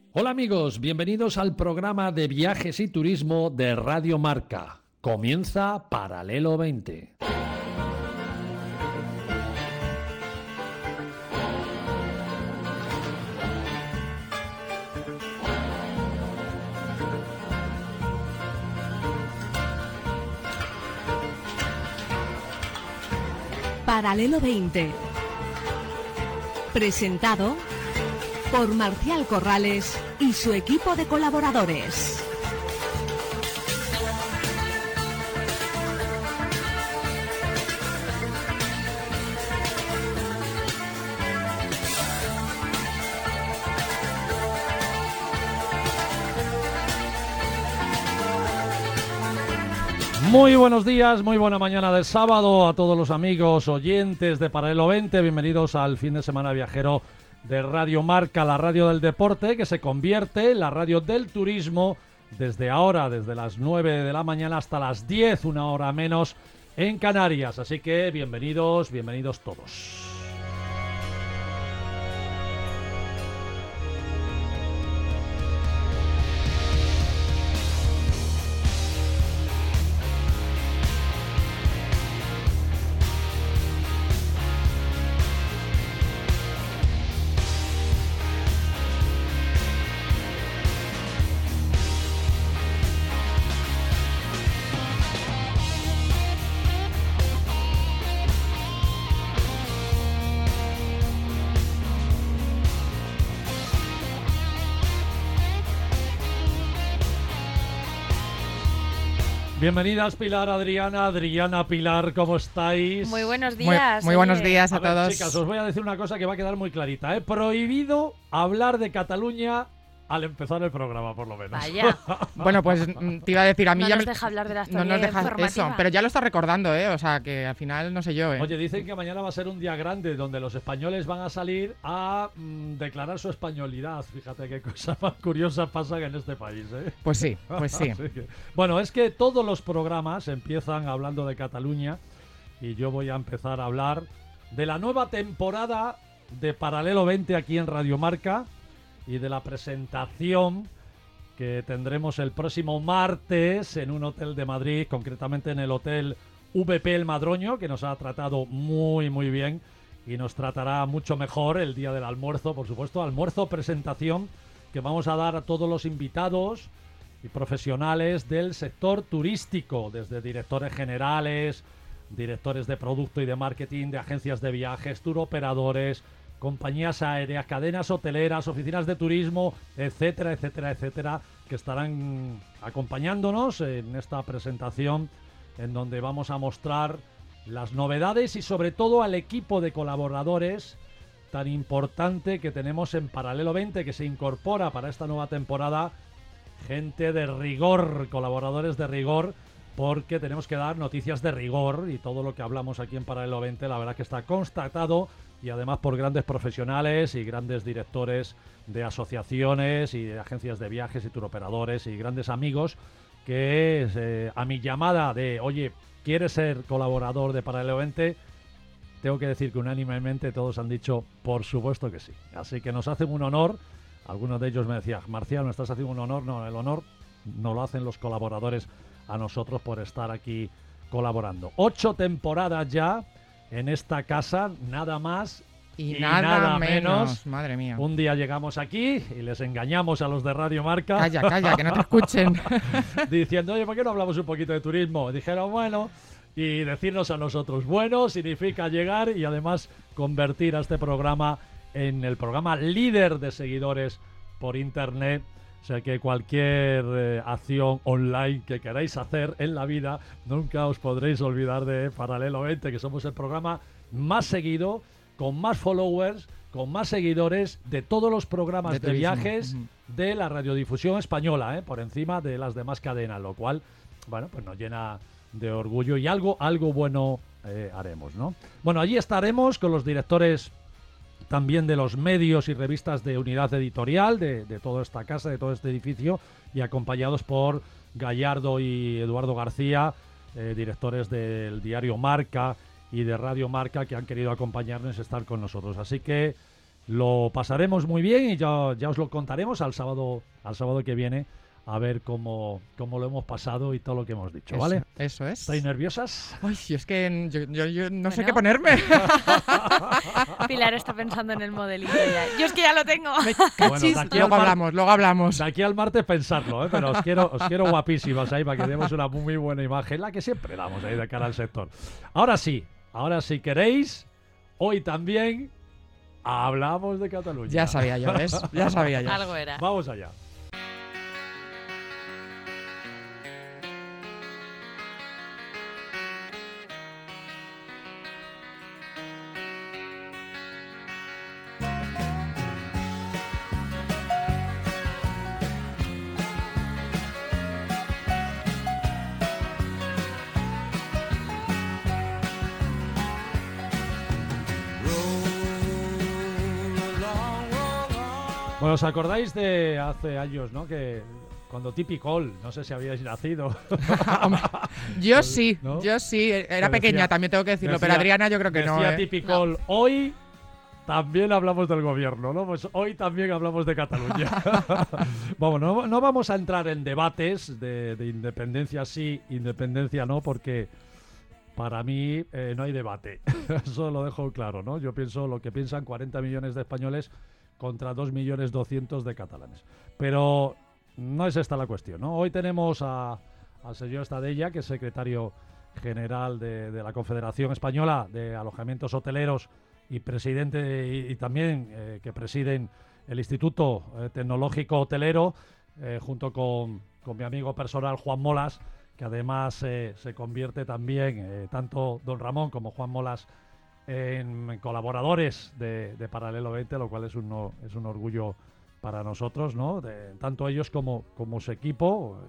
Hola amigos, bienvenidos al programa de viajes y turismo de Radio Marca. Comienza Paralelo 20. Paralelo 20. Presentado por Marcial Corrales y su equipo de colaboradores. Muy buenos días, muy buena mañana del sábado a todos los amigos oyentes de Paralelo 20. Bienvenidos al fin de semana viajero de Radio Marca, la radio del deporte que se convierte en la radio del turismo desde ahora, desde las 9 de la mañana hasta las 10, una hora menos en Canarias. Así que bienvenidos todos. Bienvenidas Pilar, Adriana, Pilar, ¿cómo estáis? Muy buenos días. Muy buenos días a todos. Chicas, os voy a decir una cosa que va a quedar muy clarita, ¿eh? Prohibido hablar de Cataluña al empezar el programa, por lo menos. Vaya. Bueno, pues te iba a decir, a mí No ya nos deja hablar de la actualidad no nos deja informativa. eso, pero ya lo está recordando, ¿eh? O sea, que al final no sé yo, ¿eh? Oye, dicen que mañana va a ser un día grande donde los españoles van a salir a declarar su españolidad. Fíjate qué cosa más curiosa pasa en este país, ¿eh? Pues sí, pues sí. Bueno, es que todos los programas empiezan hablando de Cataluña y yo voy a empezar a hablar de la nueva temporada de Paralelo 20 aquí en Radio Marca y de la presentación que tendremos el próximo martes en un hotel de Madrid, concretamente en el Hotel VP El Madroño, que nos ha tratado muy muy bien y nos tratará mucho mejor el día del almuerzo, por supuesto, almuerzo presentación que vamos a dar a todos los invitados y profesionales del sector turístico, desde directores generales, directores de producto y de marketing, de agencias de viajes, turoperadores, compañías aéreas, cadenas hoteleras, oficinas de turismo, etcétera, etcétera, etcétera, que estarán acompañándonos en esta presentación en donde vamos a mostrar las novedades y sobre todo al equipo de colaboradores tan importante que tenemos en Paralelo 20, que se incorpora para esta nueva temporada gente de rigor, colaboradores de rigor, porque tenemos que dar noticias de rigor y todo lo que hablamos aquí en Paralelo 20 la verdad que está constatado y además por grandes profesionales y grandes directores de asociaciones y de agencias de viajes y turoperadores y grandes amigos que a mi llamada de oye, ¿quieres ser colaborador de Paralelo 20? Tengo que decir que unánimemente todos han dicho por supuesto que sí. Así que nos hacen un honor. Algunos de ellos me decían, Marcial, ¿me estás haciendo un honor? No, el honor no lo hacen los colaboradores a nosotros por estar aquí colaborando. 8 temporadas ya en esta casa, nada más y nada menos. Madre mía. Un día llegamos aquí y les engañamos a los de Radio Marca. Calla, que no te escuchen. Diciendo, oye, ¿por qué no hablamos un poquito de turismo? Dijeron, bueno, y decirnos a nosotros, bueno, significa llegar y además convertir a este programa en el programa líder de seguidores por internet. O sea que cualquier acción online que queráis hacer en la vida, nunca os podréis olvidar de Paralelo 20, que somos el programa más seguido, con más followers, con más seguidores de todos los programas de viajes de la radiodifusión española, por encima de las demás cadenas, lo cual, bueno, pues nos llena de orgullo y algo bueno haremos, ¿no? Bueno, allí estaremos con los directores también de los medios y revistas de unidad editorial de toda esta casa, de todo este edificio, y acompañados por Gallardo y Eduardo García, directores del diario Marca y de Radio Marca, que han querido acompañarnos y estar con nosotros. Así que Lo pasaremos muy bien y ya os lo contaremos al sábado que viene, a ver cómo lo hemos pasado y todo lo que hemos dicho, ¿vale? Eso es. ¿Estáis nerviosas? Ay, es que yo no sé qué ponerme. Pilar está pensando en el modelito ya. Yo es que ya lo tengo. Bueno, luego hablamos. De aquí al martes pensarlo, ¿eh? Pero os quiero guapísimas ahí para que demos una muy buena imagen, la que siempre damos ahí de cara al sector. Ahora sí, queréis, hoy también hablamos de Cataluña. Ya sabía yo, ¿ves? Ya sabía yo. Algo era. Vamos allá. Bueno, ¿os acordáis de hace años, no? Que cuando Tipicol, no sé si habíais nacido. Yo sí, ¿no? Yo sí. Era Que pequeña, decía- también tengo que decirlo, decía- pero Adriana yo creo que no. Decía Tipicol, hoy también hablamos del gobierno, ¿no? Pues hoy también hablamos de Cataluña. Vamos, no vamos a entrar en debates de independencia sí, independencia no, porque para mí no hay debate. Eso lo dejo claro, ¿no? Yo pienso lo que piensan 40 millones de españoles contra 2.200.000 de catalanes. Pero no es esta la cuestión, ¿no? Hoy tenemos al señor Estadella, que es secretario general de la Confederación Española de Alojamientos Hoteleros y presidente y también que presiden el Instituto Tecnológico Hotelero, junto con mi amigo personal Juan Molas, que además se convierte también, tanto don Ramón como Juan Molas, en colaboradores de Paralelo 20, lo cual es un orgullo para nosotros, ¿no? Tanto ellos como su equipo,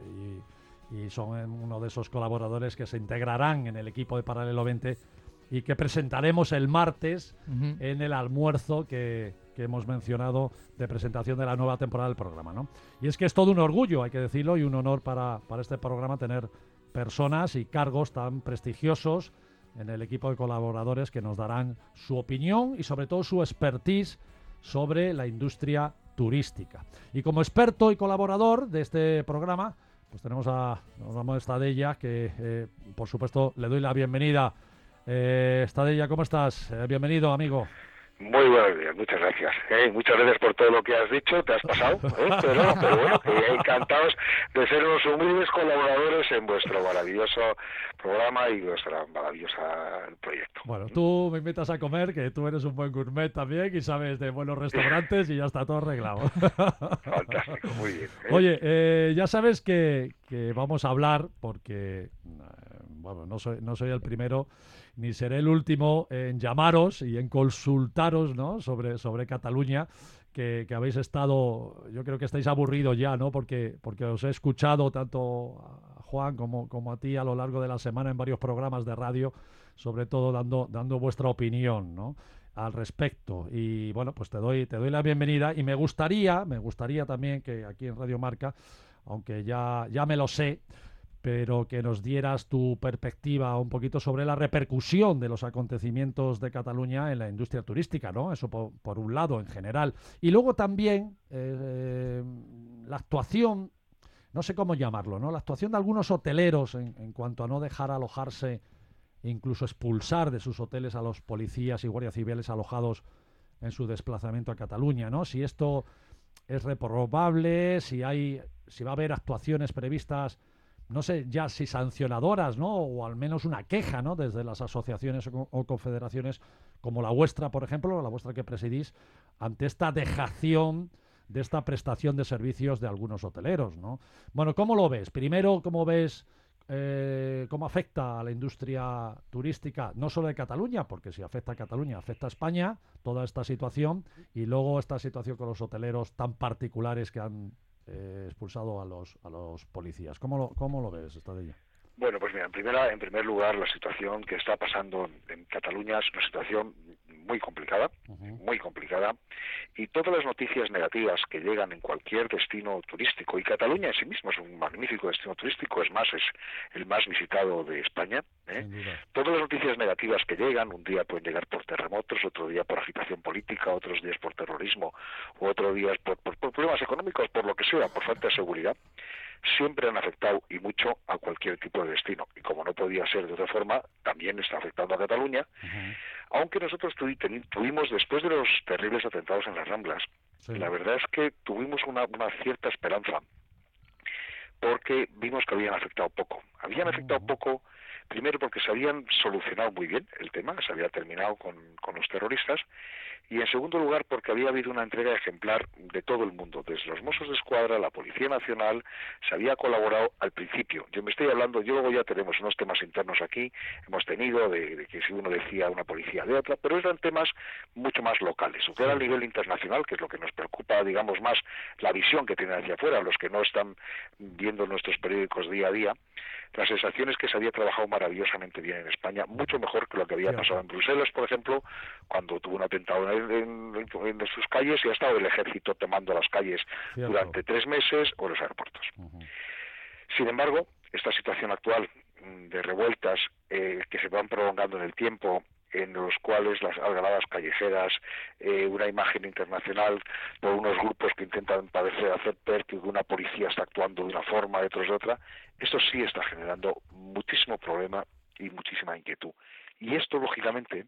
y son uno de esos colaboradores que se integrarán en el equipo de Paralelo 20 y que presentaremos el martes en el almuerzo que hemos mencionado de presentación de la nueva temporada del programa, ¿no? Y es que es todo un orgullo, hay que decirlo, y un honor para este programa tener personas y cargos tan prestigiosos en el equipo de colaboradores que nos darán su opinión y sobre todo su expertise sobre la industria turística. Y como experto y colaborador de este programa, pues tenemos a Ramón Estadella, que por supuesto le doy la bienvenida. Estadella, ¿cómo estás? Bienvenido, amigo. Muy buenos días, muchas gracias. Muchas gracias por todo lo que has dicho, te has pasado, pero bueno, encantados de ser unos humildes colaboradores en vuestro maravilloso programa y vuestra maravillosa proyecto. Bueno, tú me invitas a comer, que tú eres un buen gourmet también y sabes de buenos restaurantes y ya está todo arreglado. Fantástico, muy bien. Oye, ya sabes que vamos a hablar, porque bueno, no soy el primero ni seré el último en llamaros y en consultaros, ¿no? sobre Cataluña, que habéis estado, yo creo que estáis aburridos ya, ¿no? Porque os he escuchado tanto a Juan como a ti a lo largo de la semana en varios programas de radio, sobre todo dando vuestra opinión, ¿no? Al respecto. Y bueno, pues te doy la bienvenida y me gustaría también que aquí en Radio Marca, aunque ya me lo sé, pero que nos dieras tu perspectiva un poquito sobre la repercusión de los acontecimientos de Cataluña en la industria turística, ¿no? Eso por un lado, en general. Y luego también la actuación, no sé cómo llamarlo, ¿no? La actuación de algunos hoteleros en cuanto a no dejar alojarse, incluso expulsar de sus hoteles a los policías y guardias civiles alojados en su desplazamiento a Cataluña, ¿no? Si esto es reprobable, si va a haber actuaciones previstas, no sé ya si sancionadoras, ¿no? O al menos una queja, ¿no? Desde las asociaciones o confederaciones como la vuestra, por ejemplo, la vuestra que presidís, ante esta dejación de esta prestación de servicios de algunos hoteleros, ¿no? Bueno, ¿cómo lo ves? Primero, ¿cómo ves cómo afecta a la industria turística, no solo de Cataluña, porque si afecta a Cataluña, afecta a España, toda esta situación, y luego esta situación con los hoteleros tan particulares que han expulsado a los policías? ¿Cómo lo ves, Estadella? Bueno, pues mira, en primer lugar, la situación que está pasando en Cataluña es una situación muy complicada, y todas las noticias negativas que llegan en cualquier destino turístico, y Cataluña en sí mismo es un magnífico destino turístico, es más, es el más visitado de España, todas las noticias negativas que llegan, un día pueden llegar por terremotos, otro día por agitación política, otros días por terrorismo, u otros días por problemas económicos, por lo que sea, por falta de seguridad, siempre han afectado y mucho a cualquier tipo de destino. Y como no podía ser de otra forma, también está afectando a Cataluña, aunque nosotros tuvimos, después de los terribles atentados en las Ramblas, la verdad es que tuvimos una cierta esperanza, porque vimos que habían afectado poco. Habían afectado poco, primero porque se habían solucionado muy bien el tema, se había terminado con los terroristas, y en segundo lugar porque había habido una entrega ejemplar de todo el mundo, desde los Mossos de Escuadra, la Policía Nacional, se había colaborado al principio. Yo me estoy hablando, yo luego ya tenemos unos temas internos aquí, hemos tenido de que si uno decía una policía de otra, pero eran temas mucho más locales, o que era a nivel internacional, que es lo que nos preocupa, digamos, más la visión que tienen hacia afuera, los que no están viendo nuestros periódicos día a día. La sensación es que se había trabajado maravillosamente bien en España, mucho mejor que lo que había pasado en Bruselas, por ejemplo, cuando tuvo un atentado en sus calles y ha estado el ejército tomando las calles durante 3 meses, o los aeropuertos. Sin embargo, esta situación actual de revueltas que se van prolongando en el tiempo, en los cuales las algaradas callejeras, una imagen internacional por unos grupos que intentan hacer ver que una policía está actuando de una forma, de otros de otra, esto sí está generando muchísimo problema y muchísima inquietud. Y esto, lógicamente,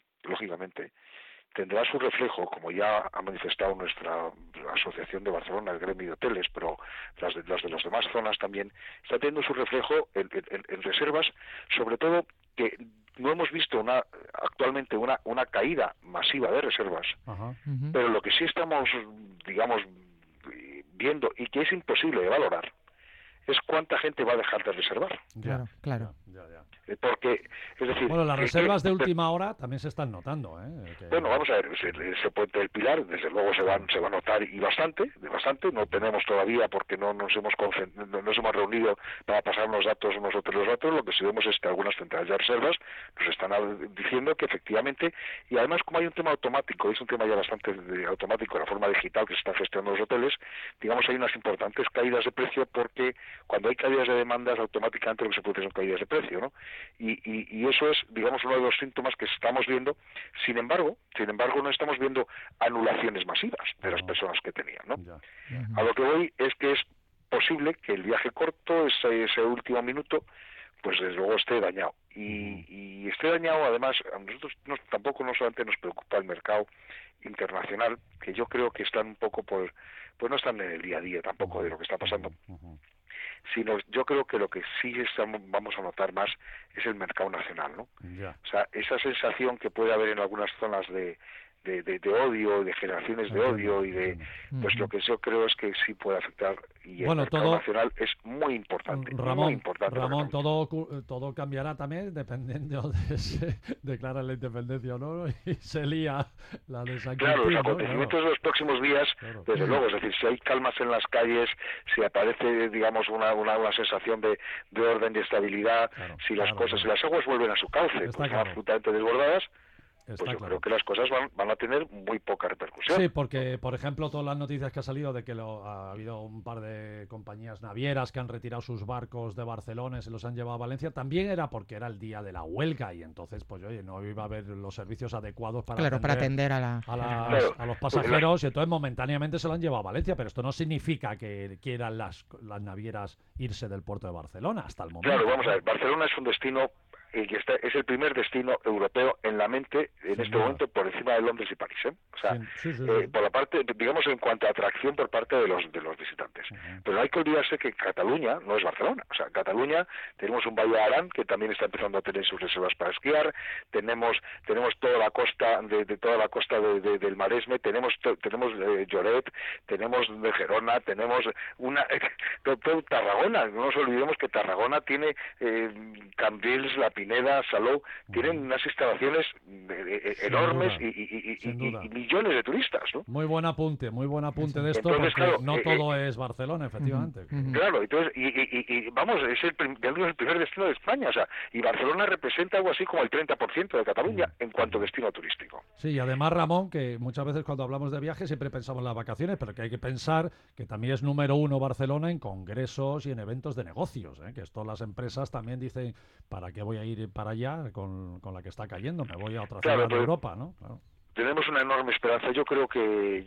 tendrá su reflejo, como ya ha manifestado nuestra asociación de Barcelona, el gremio de hoteles, pero las de las demás zonas también, está teniendo su reflejo en reservas, sobre todo que no hemos visto actualmente una caída masiva de reservas, pero lo que sí estamos, digamos, viendo y que es imposible de valorar es cuánta gente va a dejar de reservar. Claro. Porque, es decir... Bueno, las reservas de última hora también se están notando, Bueno, vamos a ver, ese puente del Pilar, desde luego se va a notar, y bastante, no tenemos todavía, porque no nos hemos reunido para pasarnos datos unos otros datos, lo que sí vemos es que algunas centrales de reservas nos están diciendo que efectivamente, y además como hay un tema automático, es un tema ya bastante automático, la forma digital que se están gestionando los hoteles, digamos hay unas importantes caídas de precio, porque cuando hay caídas de demandas, automáticamente lo que se produce son caídas de precio, ¿no? Y eso es, digamos, uno de los síntomas que estamos viendo. Sin embargo, no estamos viendo anulaciones masivas de las personas que tenían, ¿no? A lo que voy es que es posible que el viaje corto, ese último minuto, pues desde luego esté dañado. Y esté dañado, además, a nosotros tampoco no solamente nos preocupa el mercado internacional, que yo creo que están un poco pues no están en el día a día tampoco de lo que está pasando, sino yo creo que lo que sí vamos a notar más es el mercado nacional, ¿no? O sea, esa sensación que puede haber en algunas zonas de odio, de generaciones de odio y de, pues lo que yo creo es que sí puede afectar, y el mercado nacional es muy importante. Ramón, todo cambiará también dependiendo de si declaran la independencia o no, y se lía la de San Quintín. Claro, los acontecimientos de los próximos días, desde luego, es decir, si hay calmas en las calles, si aparece, digamos, una sensación de orden y estabilidad, si las aguas vuelven a su cauce, pues absolutamente desbordadas, pues yo creo que las cosas van a tener muy poca repercusión. Sí, porque, por ejemplo, todas las noticias que ha salido de que ha habido un par de compañías navieras que han retirado sus barcos de Barcelona y se los han llevado a Valencia, también era porque era el día de la huelga y entonces, pues oye, no iba a haber los servicios adecuados para atender a los pasajeros, y entonces momentáneamente se lo han llevado a Valencia, pero esto no significa que quieran las navieras irse del puerto de Barcelona hasta el momento. Claro, vamos a ver, Barcelona es un destino es el primer destino europeo en la mente en este momento, por encima de Londres y París, O sea, por la parte, digamos, en cuanto a atracción por parte de los visitantes. Pero no hay que olvidarse que Cataluña no es Barcelona. O sea, en Cataluña tenemos un Valle de Arán que también está empezando a tener sus reservas para esquiar, tenemos toda la costa del Maresme, tenemos Lloret, tenemos de Gerona, tenemos todo Tarragona. No nos olvidemos que Tarragona tiene Cambrils, La Pineda, Salou, tienen unas instalaciones enormes duda, y millones de turistas, ¿no? Muy buen apunte de esto, Entonces, porque claro, no todo es Barcelona, efectivamente. Claro, entonces, vamos, es el primer destino de España, o sea, y Barcelona representa algo así como el 30% de Cataluña en cuanto a destino turístico. Sí, y además, Ramón, que muchas veces cuando hablamos de viajes siempre pensamos en las vacaciones, pero que hay que pensar que también es número uno Barcelona en congresos y en eventos de negocios, ¿eh? Que esto las empresas también dicen, ¿para qué voy a ir para allá con la que está cayendo? Me voy a otra ciudad de Europa, ¿no? Claro. Tenemos una enorme esperanza. Yo creo que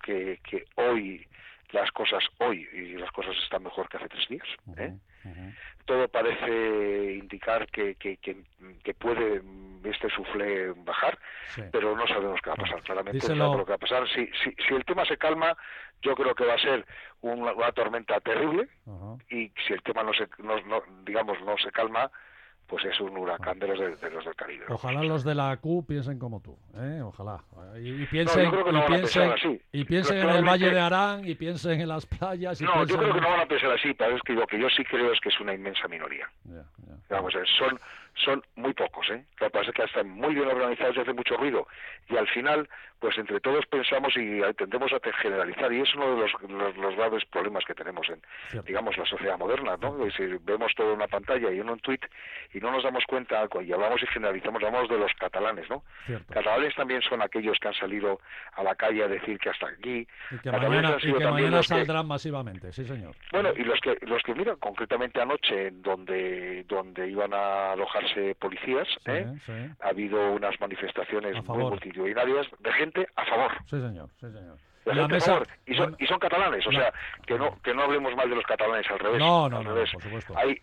hoy las cosas están mejor que hace 3 días. Todo parece indicar que puede este suflé bajar, pero no sabemos qué va a pasar. Claramente no sabemos lo que va a pasar. Si el tema se calma, yo creo que va a ser una tormenta terrible, y si el tema no se calma, pues es un huracán de los del Caribe. Ojalá los de la Q piensen como tú, ojalá. Y piensen, y piensen en el Valle de Arán, y piensen en las playas. Yo creo que no van a pensar así, pero es que lo que yo sí creo es que es una inmensa minoría. Vamos, son muy pocos, Lo que pasa es que están muy bien organizados y hacen mucho ruido. Y al final, pues entre todos pensamos y tendemos a generalizar, y es uno de los graves problemas que tenemos en, digamos, la sociedad moderna, ¿no? Es decir, vemos todo en una pantalla y en un tuit y no nos damos cuenta, y hablamos y generalizamos, hablamos de los catalanes, ¿no? Catalanes también son aquellos que han salido a la calle a decir que hasta aquí. Y que mañana saldrán masivamente, sí, señor. Bueno, y los que miran concretamente anoche, donde iban a alojarse policías, ha habido unas manifestaciones muy multitudinarias de gente a favor. Sí, señor, sí, señor. Y son catalanes, o sea, que no hablemos mal de los catalanes, al revés. No, por supuesto. Hay,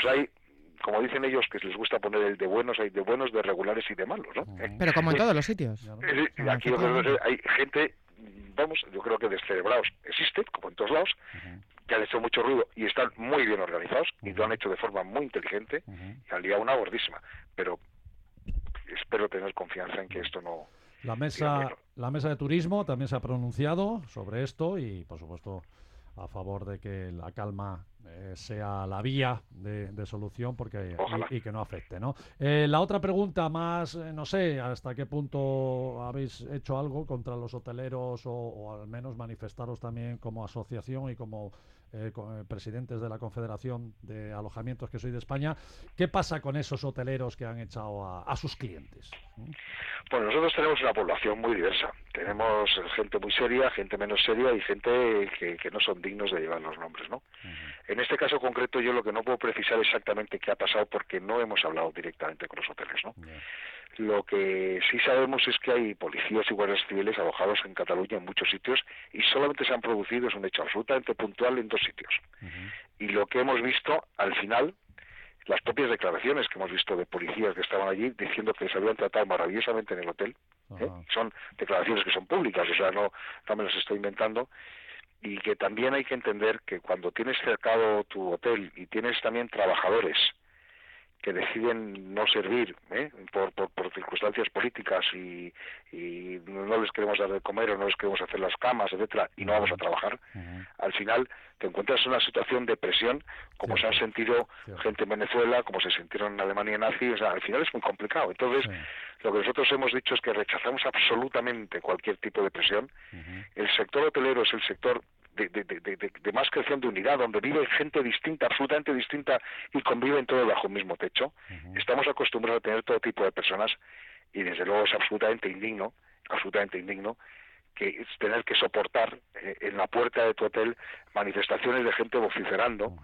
como dicen ellos, que les gusta poner el de buenos, hay de buenos, de regulares y de malos, ¿no? Pero como en todos los sitios. Aquí hay gente, vamos, yo creo que descerebrados existe, como en todos lados, que han hecho mucho ruido y están muy bien organizados y lo han hecho de forma muy inteligente y han liado una gordísima. Pero espero tener confianza en que esto no... La mesa de turismo también se ha pronunciado sobre esto y, por supuesto, a favor de que la calma sea la vía de solución y que no afecte, ¿no? La otra pregunta más, no sé, ¿hasta qué punto habéis hecho algo contra los hoteleros o al menos manifestaros también como asociación y como presidentes de la Confederación de Alojamientos que soy de España? ¿Qué pasa con esos hoteleros que han echado a sus clientes? Bueno, nosotros tenemos una población muy diversa. Tenemos gente muy seria, gente menos seria y gente que no son dignos de llevar los nombres, ¿no? En este caso concreto yo lo que no puedo precisar exactamente qué ha pasado porque no hemos hablado directamente con los hoteles, ¿no? Lo que sí sabemos es que hay policías y guardias civiles alojados en Cataluña en muchos sitios y solamente se han producido, es un hecho absolutamente puntual, en 2 sitios. Y lo que hemos visto al final, las propias declaraciones que hemos visto de policías que estaban allí diciendo que se habían tratado maravillosamente en el hotel, son declaraciones que son públicas, o sea, no me las estoy inventando, y que también hay que entender que cuando tienes cercado tu hotel y tienes también trabajadores que deciden no servir por circunstancias políticas y no les queremos dar de comer o no les queremos hacer las camas, etcétera, y no vamos a trabajar, al final te encuentras en una situación de presión como se han sentido gente en Venezuela, como se sintieron en Alemania nazi, o sea, al final es muy complicado. Entonces, lo que nosotros hemos dicho es que rechazamos absolutamente cualquier tipo de presión. El sector hotelero es el sector de más creación de unidad, donde vive gente distinta, absolutamente distinta, y conviven todos bajo un mismo techo. Estamos acostumbrados a tener todo tipo de personas y desde luego es absolutamente indigno que es tener que soportar en la puerta de tu hotel manifestaciones de gente vociferando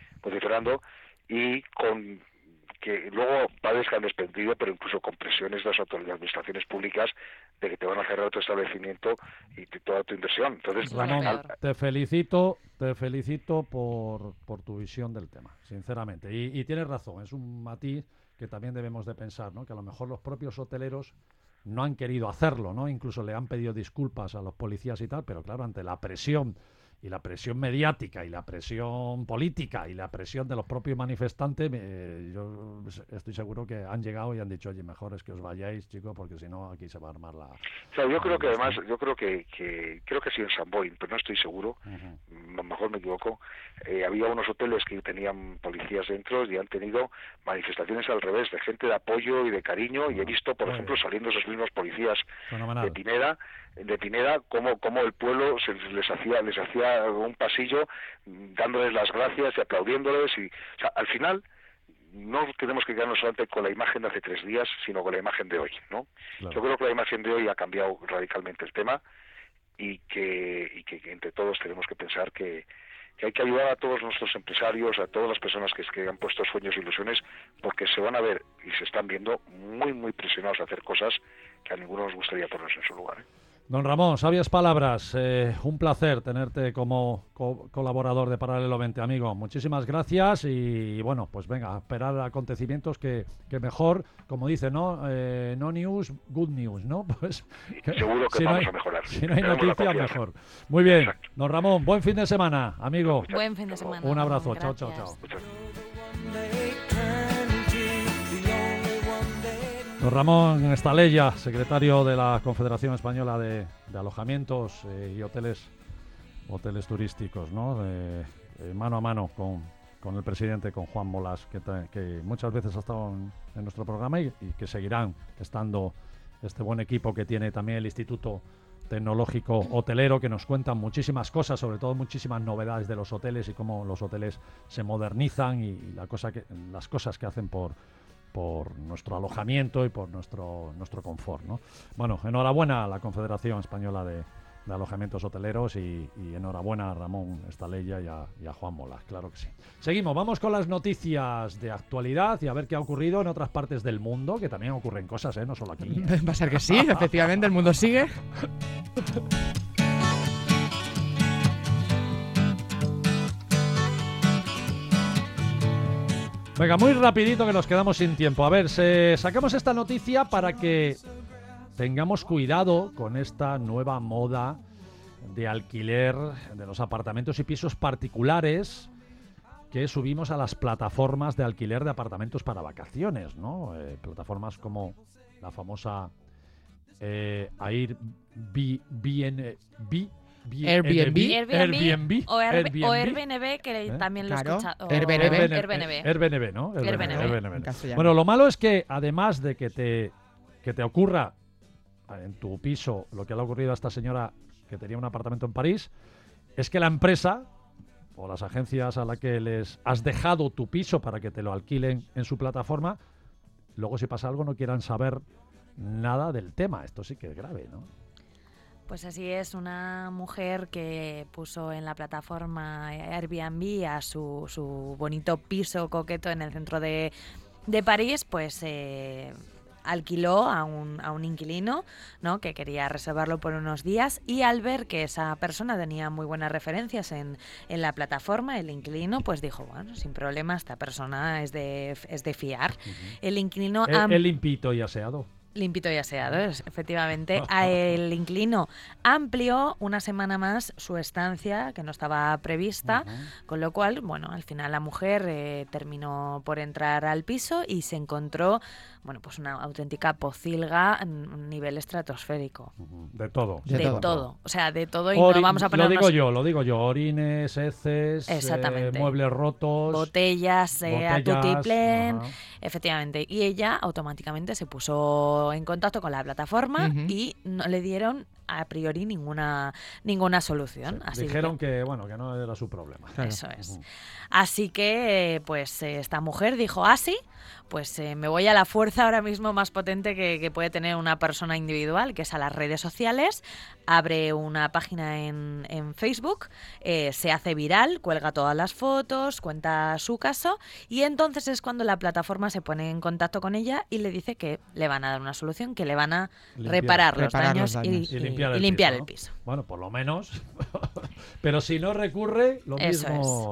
y con que luego padezcan despedido, pero incluso con presiones de las administraciones públicas de que te van a cerrar tu establecimiento y toda tu inversión. Entonces, Ramón, te felicito por tu visión del tema, sinceramente. Y tienes razón, es un matiz que también debemos de pensar, ¿no? Que a lo mejor los propios hoteleros no han querido hacerlo, ¿no? Incluso le han pedido disculpas a los policías y tal, pero claro, ante la presión la presión mediática y la presión política y la presión de los propios manifestantes, yo estoy seguro que han llegado y han dicho, oye, mejor es que os vayáis, chicos, porque si no aquí se va a armar la... O sea, yo creo que además, creo que ha sido en San Boy, pero no estoy seguro, mejor me equivoco, había unos hoteles que tenían policías dentro y han tenido manifestaciones al revés, de gente de apoyo y de cariño, y he visto, por ejemplo, saliendo esos mismos policías de Pineda, cómo el pueblo les hacía un pasillo dándoles las gracias y aplaudiéndoles, y o sea, al final no tenemos que quedarnos solamente con la imagen de hace 3 días, sino con la imagen de hoy, ¿no? Claro. Yo creo que la imagen de hoy ha cambiado radicalmente el tema y que entre todos tenemos que pensar que hay que ayudar a todos nuestros empresarios, a todas las personas que han puesto sueños e ilusiones, porque se van a ver y se están viendo muy, muy presionados a hacer cosas que a ninguno nos gustaría ponerse en su lugar, ¿eh? Don Ramón, sabias palabras. Un placer tenerte como colaborador de Paralelo 20, amigo. Muchísimas gracias y bueno, pues venga, a esperar acontecimientos que mejor, como dice, ¿no? No news, good news, ¿no? Pues seguro que vamos a mejorar. Si no hay noticias, mejor. Muy bien. Exacto. Don Ramón, buen fin de semana, amigo. Buen fin de semana. Un abrazo. Chao, chao, chao. Don Ramón Estaleya, secretario de la Confederación Española de Alojamientos y hoteles turísticos, ¿no? Mano a mano con el presidente, con Juan Molas, que muchas veces ha estado en nuestro programa y que seguirán estando este buen equipo que tiene también el Instituto Tecnológico Hotelero, que nos cuentan muchísimas cosas, sobre todo muchísimas novedades de los hoteles y cómo los hoteles se modernizan y las cosas que hacen por nuestro alojamiento y por nuestro confort, ¿no? Bueno, enhorabuena a la Confederación Española de Alojamientos Hoteleros y enhorabuena a Ramón Estaleya y a Juan Molas, claro que sí. Seguimos, vamos con las noticias de actualidad y a ver qué ha ocurrido en otras partes del mundo, que también ocurren cosas, no solo aquí. Va a ser que sí, efectivamente, el mundo sigue. Venga, muy rapidito que nos quedamos sin tiempo. A ver, sacamos esta noticia para que tengamos cuidado con esta nueva moda de alquiler de los apartamentos y pisos particulares que subimos a las plataformas de alquiler de apartamentos para vacaciones, ¿no? Plataformas como la famosa Airbnb o Airbnb, que también lo he escuchado. Airbnb, ¿no? Airbnb. Bueno, lo malo es que además de que te ocurra en tu piso lo que le ha ocurrido a esta señora que tenía un apartamento en París, es que la empresa o las agencias a las que les has dejado tu piso para que te lo alquilen en su plataforma, luego si pasa algo no quieran saber nada del tema. Esto sí que es grave, ¿no? Pues así es, una mujer que puso en la plataforma Airbnb a su bonito piso coqueto en el centro de París, pues alquiló a un inquilino, ¿no?, que quería reservarlo por unos días, y al ver que esa persona tenía muy buenas referencias en la plataforma, el inquilino pues dijo, bueno, sin problema, esta persona es de fiar. El inquilino... El limpito y aseado. Limpito y aseado, efectivamente. El inquilino amplió una semana más su estancia, que no estaba prevista, con lo cual, bueno, al final la mujer terminó por entrar al piso y se encontró, bueno, pues una auténtica pocilga a un nivel estratosférico. De todo. De todo. O sea, de todo, y no vamos a ponernos... Lo digo yo. Orines, heces, muebles rotos... Botellas a tutiplén, efectivamente. Y ella automáticamente se puso en contacto con la plataforma y no le dieron a priori ninguna solución. Sí, así dijeron que no era su problema. Claro. Eso es. Así que pues esta mujer dijo, sí, pues me voy a la fuerza ahora mismo más potente que puede tener una persona individual, que es a las redes sociales. Abre una página en Facebook, se hace viral, cuelga todas las fotos, cuenta su caso, y entonces es cuando la plataforma se pone en contacto con ella y le dice que le van a dar una solución, que le van a reparar los daños y limpiar el piso. Bueno, por lo menos. Pero si no recurre, lo mismo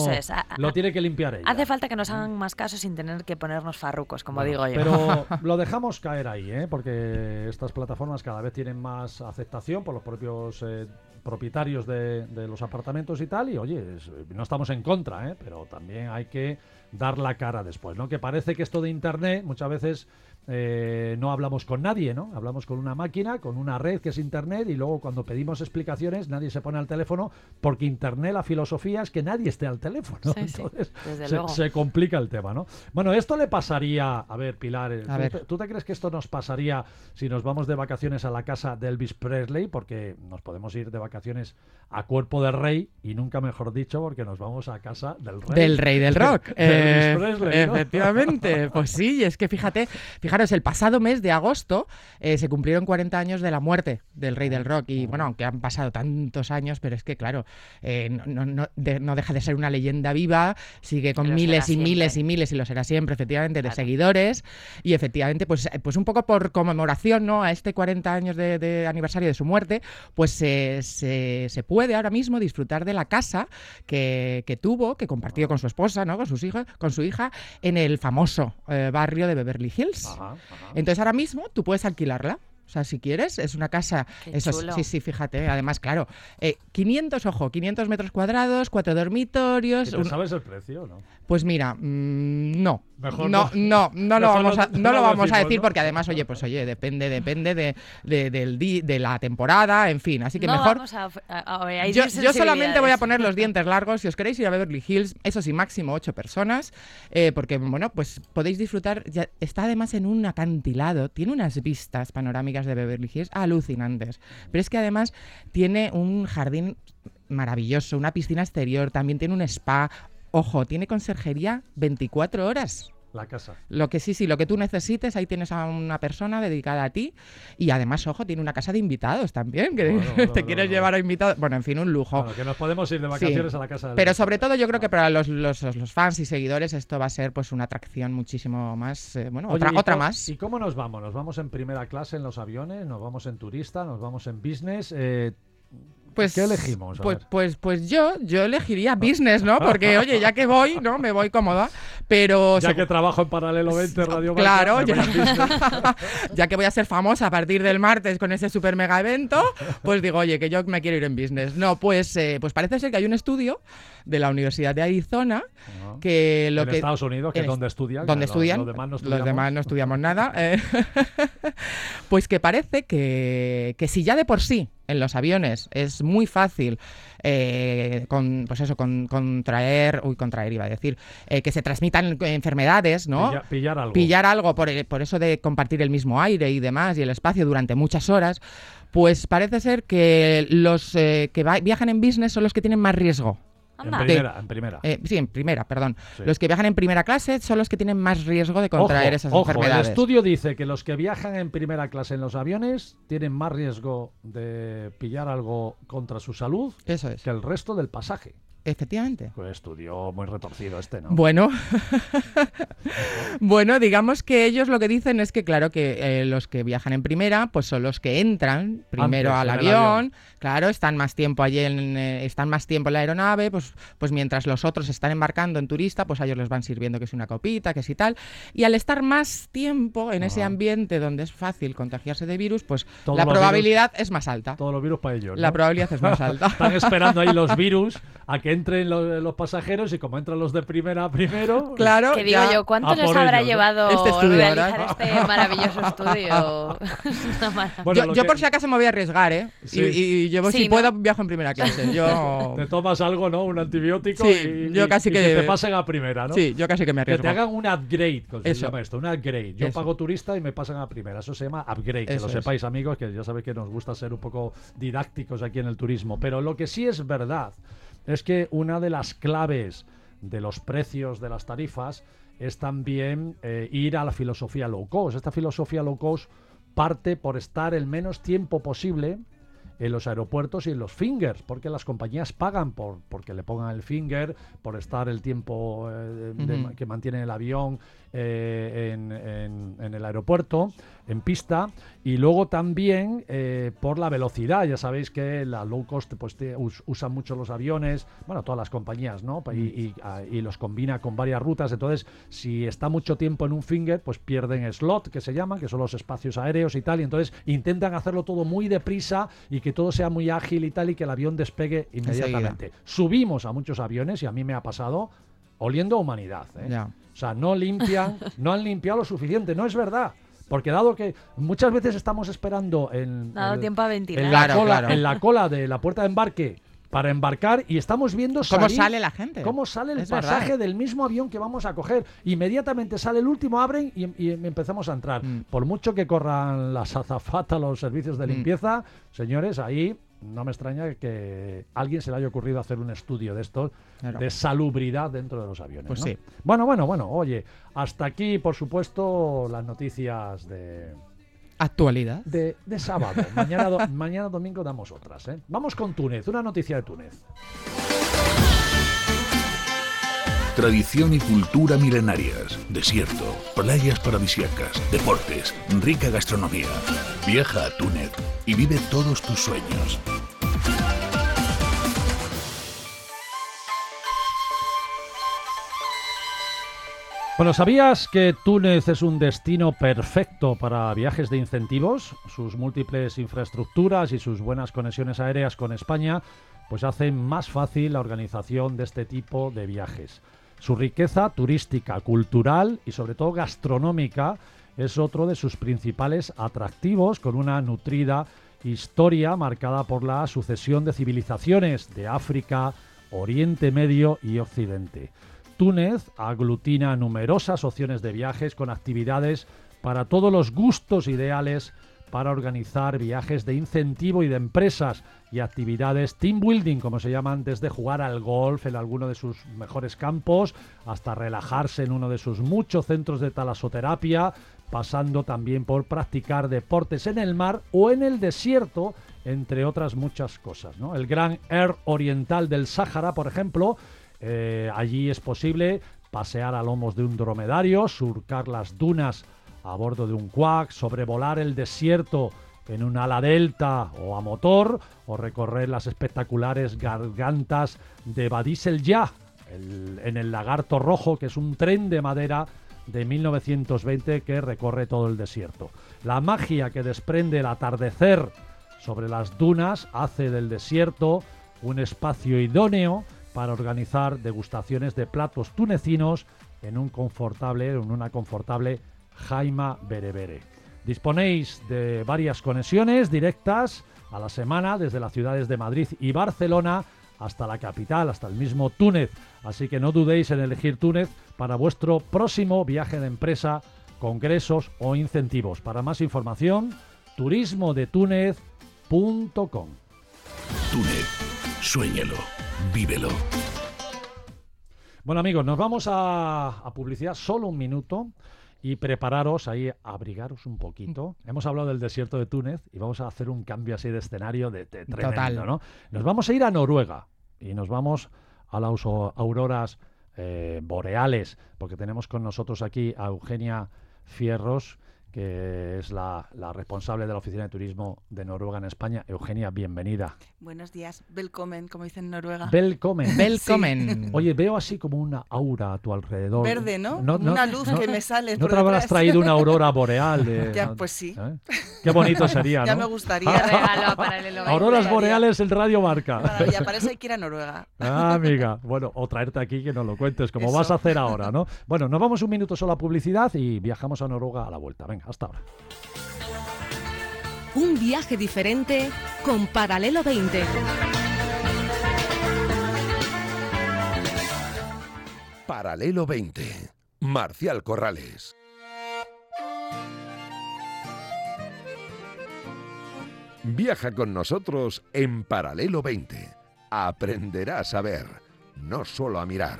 lo tiene que limpiar ella. Hace falta que nos hagan más caso sin tener que ponernos farrucos, como digo yo. Pero lo dejamos caer ahí, porque estas plataformas cada vez tienen más aceptación por los propios propietarios de los apartamentos y tal, y oye, no estamos en contra, pero también hay que dar la cara después, ¿no? Que parece que esto de Internet muchas veces no hablamos con nadie, ¿no? Hablamos con una máquina, con una red que es Internet, y luego cuando pedimos explicaciones nadie se pone al teléfono, porque Internet, la filosofía es que nadie esté al teléfono. Sí, Entonces desde luego. se complica el tema, ¿no? Bueno, esto le pasaría, a ver, Pilar, ¿tú te crees que esto nos pasaría si nos vamos de vacaciones a la casa de Elvis Presley? Porque nos podemos ir de vacaciones a cuerpo de rey, y nunca mejor dicho, porque nos vamos a casa del rey. Del rey del rock. de Elvis Presley, ¿no? Efectivamente, pues sí, es que fijaros, el pasado mes de agosto se cumplieron 40 años de la muerte del rey del rock, y bueno, aunque han pasado tantos años, pero es que claro, no deja de ser una leyenda viva, sigue con miles y miles y miles, y lo será siempre, efectivamente, de seguidores, y efectivamente, pues un poco por conmemoración, ¿no?, a este 40 años de aniversario de su muerte, pues se puede ahora mismo disfrutar de la casa que tuvo, que compartió con su esposa, ¿no?, con su hija, en el famoso barrio de Beverly Hills. Ajá. Entonces ahora mismo tú puedes alquilarla. O sea, si quieres, es una casa... Qué chulo. Sí, fíjate. Además, claro, 500 metros cuadrados, 4 dormitorios... ¿Y sabes el precio, no? Pues mira, no. Mejor no lo vamos a decir, ¿no? Porque además, depende de la temporada, en fin. Así que mejor... Yo solamente voy a poner los dientes largos. Si os queréis ir a Beverly Hills, eso sí, máximo 8 personas, porque, bueno, pues podéis disfrutar. Está además en un acantilado, tiene unas vistas panorámicas de Beverly Hills alucinantes. Pero es que además tiene un jardín maravilloso, una piscina exterior, también tiene un spa. Ojo, tiene conserjería 24 horas. La casa. Lo que tú necesites, ahí tienes a una persona dedicada a ti, y además, ojo, tiene una casa de invitados también, que te quieres llevar a invitados. Bueno, en fin, un lujo. Bueno, que nos podemos ir de vacaciones a la casa del... Pero sobre todo yo creo que para los fans y seguidores esto va a ser pues una atracción muchísimo más, Oye, otra más. ¿Y cómo nos vamos? ¿Nos vamos en primera clase en los aviones? ¿Nos vamos en turista? ¿Nos vamos en business? Pues, ¿qué elegimos? Pues yo elegiría business, ¿no? Porque, oye, ya que voy, ¿no? Me voy cómoda, pero... Ya que trabajo en Paralelo 20 Radio Marca, claro, ya que voy a ser famosa a partir del martes con ese super mega evento, pues digo, oye, que yo me quiero ir en business. No, pues parece ser que hay un estudio de la Universidad de Arizona que en Estados Unidos, que es donde estudian. Donde estudian, los demás no estudiamos nada. Pues que parece que si ya de por sí en los aviones es muy fácil contraer, iba a decir, que se transmitan enfermedades, ¿no? Pillar algo. Por eso de compartir el mismo aire y demás y el espacio durante muchas horas, pues parece ser que los que viajan en business son los que tienen más riesgo. En primera. Sí, en primera, perdón. Sí. Los que viajan en primera clase son los que tienen más riesgo de contraer esas enfermedades. El estudio dice que los que viajan en primera clase en los aviones tienen más riesgo de pillar algo contra su salud que el resto del pasaje. Efectivamente. Pues estudio muy retorcido ¿no? Bueno, digamos que ellos lo que dicen es que, claro, que los que viajan en primera, pues son los que entran primero al avión. Claro, están más tiempo allí, están más tiempo en la aeronave, pues mientras los otros están embarcando en turista, pues a ellos les van sirviendo que si una copita, que si tal. Y al estar más tiempo en ese ambiente donde es fácil contagiarse de virus, pues la probabilidad es más alta. Todos los virus para ellos, ¿no? La probabilidad es más alta. Están esperando ahí los virus a que entren los pasajeros, y como entran los de primera primero... Claro. Que digo yo, ¿cuánto les habrá llevado realizar este maravilloso estudio? Bueno, yo por si acaso me voy a arriesgar, ¿eh? Sí. Y yo si puedo viajo en primera clase. Te tomas algo, ¿no? Un antibiótico yo casi que te pasen a primera, ¿no? Sí, yo casi que me arriesgo. Que te hagan un upgrade, se Eso. llama esto, un upgrade. Yo pago turista y me pasan a primera. Eso se llama upgrade, que lo sepáis, amigos, que ya sabéis que nos gusta ser un poco didácticos aquí en el turismo. Pero lo que sí es verdad es que una de las claves de los precios de las tarifas es también ir a la filosofía low cost. Esta filosofía low cost parte por estar el menos tiempo posible en los aeropuertos y en los fingers, porque las compañías pagan porque le pongan el finger, por estar el tiempo que mantiene el avión en el aeropuerto, en pista, y luego también por la velocidad. Ya sabéis que la low cost pues usan mucho los aviones, bueno, todas las compañías, ¿no? Y los combina con varias rutas. Entonces, si está mucho tiempo en un finger, pues pierden slot, que se llaman, que son los espacios aéreos y tal, y entonces intentan hacerlo todo muy deprisa y que que todo sea muy ágil y tal, y que el avión despegue inmediatamente. Subimos a muchos aviones, y a mí me ha pasado, oliendo a humanidad, ¿eh? Ya. O sea, no han limpiado lo suficiente, no es verdad. Porque dado que muchas veces estamos esperando Dado tiempo a ventilar. en la cola de la puerta de embarque para embarcar, y estamos viendo ¿Cómo sale la gente? cómo sale el Es pasaje verdad. del mismo avión que vamos a coger. Inmediatamente sale el último, abren y empezamos a entrar. Por mucho que corran las azafatas, los servicios de limpieza, señores, ahí no me extraña que a alguien se le haya ocurrido hacer un estudio de estos, Claro. de salubridad dentro de los aviones. Pues ¿no? sí. Bueno, oye, hasta aquí, por supuesto, las noticias de Actualidad. sábado. Mañana domingo damos otras, ¿eh? Vamos con Túnez, una noticia de Túnez. Tradición y cultura milenarias, desierto, playas paradisíacas, deportes, rica gastronomía. Viaja a Túnez y vive todos tus sueños. Bueno, ¿sabías que Túnez es un destino perfecto para viajes de incentivos? Sus múltiples infraestructuras y sus buenas conexiones aéreas con España pues hacen más fácil la organización de este tipo de viajes. Su riqueza turística, cultural y sobre todo gastronómica es otro de sus principales atractivos, con una nutrida historia marcada por la sucesión de civilizaciones de África, Oriente Medio y Occidente. Túnez aglutina numerosas opciones de viajes con actividades para todos los gustos ideales para organizar viajes de incentivo y de empresas, y actividades team building, como se llaman, desde jugar al golf en alguno de sus mejores campos hasta relajarse en uno de sus muchos centros de talasoterapia, pasando también por practicar deportes en el mar o en el desierto, entre otras muchas cosas, ¿no? El Gran Air Oriental del Sáhara, por ejemplo, allí es posible pasear a lomos de un dromedario, surcar las dunas a bordo de un quad, sobrevolar el desierto en un ala delta o a motor, o recorrer las espectaculares gargantas de Badis el Jah en el Lagarto Rojo, que es un tren de madera de 1920 que recorre todo el desierto. La magia que desprende el atardecer sobre las dunas hace del desierto un espacio idóneo para organizar degustaciones de platos tunecinos en una confortable jaima berebere. Disponéis de varias conexiones directas a la semana desde las ciudades de Madrid y Barcelona hasta la capital, hasta el mismo Túnez. Así que no dudéis en elegir Túnez para vuestro próximo viaje de empresa, congresos o incentivos. Para más información, turismodetúnez.com. Túnez, suéñalo, vívelo. Bueno, amigos, nos vamos a publicidad, solo un minuto, y prepararos ahí, abrigaros un poquito. Hemos hablado del desierto de Túnez y vamos a hacer un cambio así de escenario de tremendo, Total. ¿no? Nos vamos a ir a Noruega y nos vamos a las auroras boreales, porque tenemos con nosotros aquí a Eugenia Fierros, que es la responsable de la Oficina de Turismo de Noruega en España. Eugenia, bienvenida. Buenos días, velkommen, como dicen en Noruega. Velkommen. Velkommen. Oye, veo así como una aura a tu alrededor. Verde, ¿no? Una luz que me sale ¿No por te habrás detrás. traído una aurora boreal? Ya, pues sí. ¿Eh? Qué bonito sería, Ya ¿no? me gustaría. Regalo para el Eloy. Auroras boreales en Radio Marca. Maravilla, para eso hay que ir a Noruega. Ah, amiga. Bueno, o traerte aquí que nos lo cuentes, como Eso. vas a hacer ahora, ¿no? Bueno, nos vamos un minuto solo a publicidad y viajamos a Noruega a la vuelta. Venga, hasta ahora. Un viaje diferente con Paralelo 20. Paralelo 20. Marcial Corrales. Viaja con nosotros en Paralelo 20. Aprenderás a ver, no solo a mirar.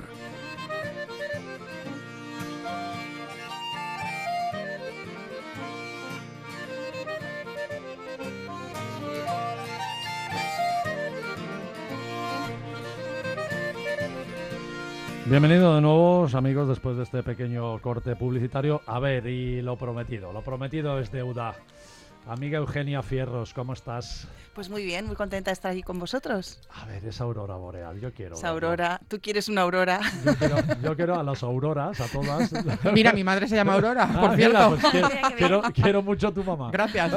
Bienvenidos de nuevo, amigos, después de este pequeño corte publicitario. A ver, y lo prometido es deuda. Amiga Eugenia Fierros, ¿cómo estás? Pues muy bien, muy contenta de estar aquí con vosotros. A ver, esa aurora boreal, yo quiero. Esa aurora, tú quieres una aurora. Yo quiero a las auroras, a todas. Mira, mi madre se llama Aurora, por mira, cierto. Pues quiero mucho a tu mamá. Gracias.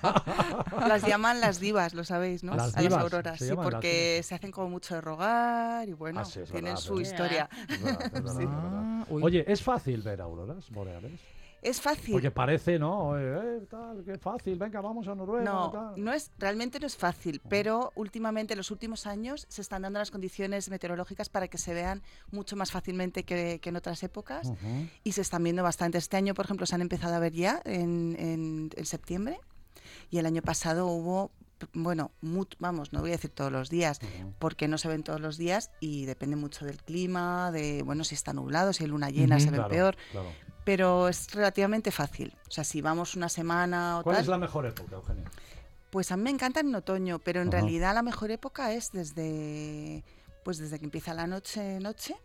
Las llaman las divas, lo sabéis, ¿no? Las a divas, las auroras, se sí, llaman porque las se hacen como mucho de rogar y bueno, Sí, es tienen verdad, su es historia. Es verdad, es verdad, Sí. es verdad. Uy. Oye, ¿es fácil ver auroras boreales? Es fácil. Porque parece, ¿no? Tal, qué fácil, venga, vamos a Noruega. No, Tal. realmente no es fácil, pero últimamente, en los últimos años, se están dando las condiciones meteorológicas para que se vean mucho más fácilmente que en otras épocas y se están viendo bastante. Este año, por ejemplo, se han empezado a ver ya en septiembre y el año pasado hubo, bueno, vamos, no voy a decir todos los días, porque no se ven todos los días y depende mucho del clima, de, bueno, si está nublado, si hay luna llena, se ven Claro, peor. claro. Pero es relativamente fácil. O sea, si vamos una semana o ¿Cuál tal... es la mejor época, Eugenia? Pues a mí me encanta en otoño, pero en Ajá. realidad la mejor época es desde que empieza la noche,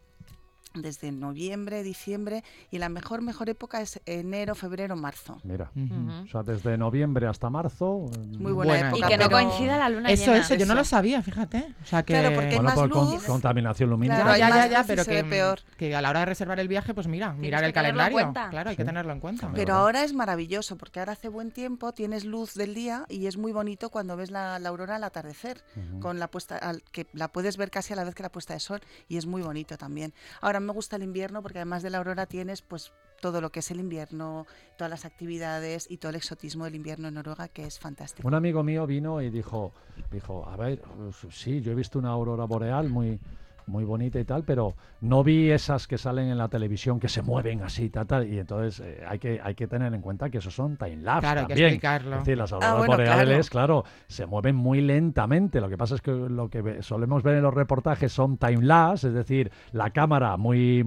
desde noviembre, diciembre, y la mejor época es enero, febrero, marzo. Mira, Ujú. o sea, desde noviembre hasta marzo. Muy buena Buena época. Y que no pero- coincida la luna Eso, llena. yo no Eso. lo sabía, fíjate. O sea que... Claro, porque hay Bueno, más por luz. contaminación lumínica. Claro, hay más luz y pero se ve peor. que a la hora de reservar el viaje, pues mira, mirar que el tenerlo en calendario. cuenta. Claro, hay que Sí. tenerlo en cuenta. También. Pero ¿verdad? ahora es maravilloso, porque ahora hace buen tiempo, tienes luz del día y es muy bonito cuando ves la aurora al atardecer, con la puesta, que la puedes ver casi a la vez que la puesta de sol y es muy bonito también. Ahora me gusta el invierno porque además de la aurora tienes pues todo lo que es el invierno, todas las actividades y todo el exotismo del invierno en Noruega, que es fantástico. Un amigo mío vino y dijo, a ver, sí, yo he visto una aurora boreal muy bonita y tal, pero no vi esas que salen en la televisión que se mueven así, tal, y entonces hay que tener en cuenta que esos son time-lapse Claro, hay que también. explicarlo. Es decir, las auroras bueno, boreales, claro, se mueven muy lentamente. Lo que pasa es que lo que solemos ver en los reportajes son time-lapse, es decir, la cámara muy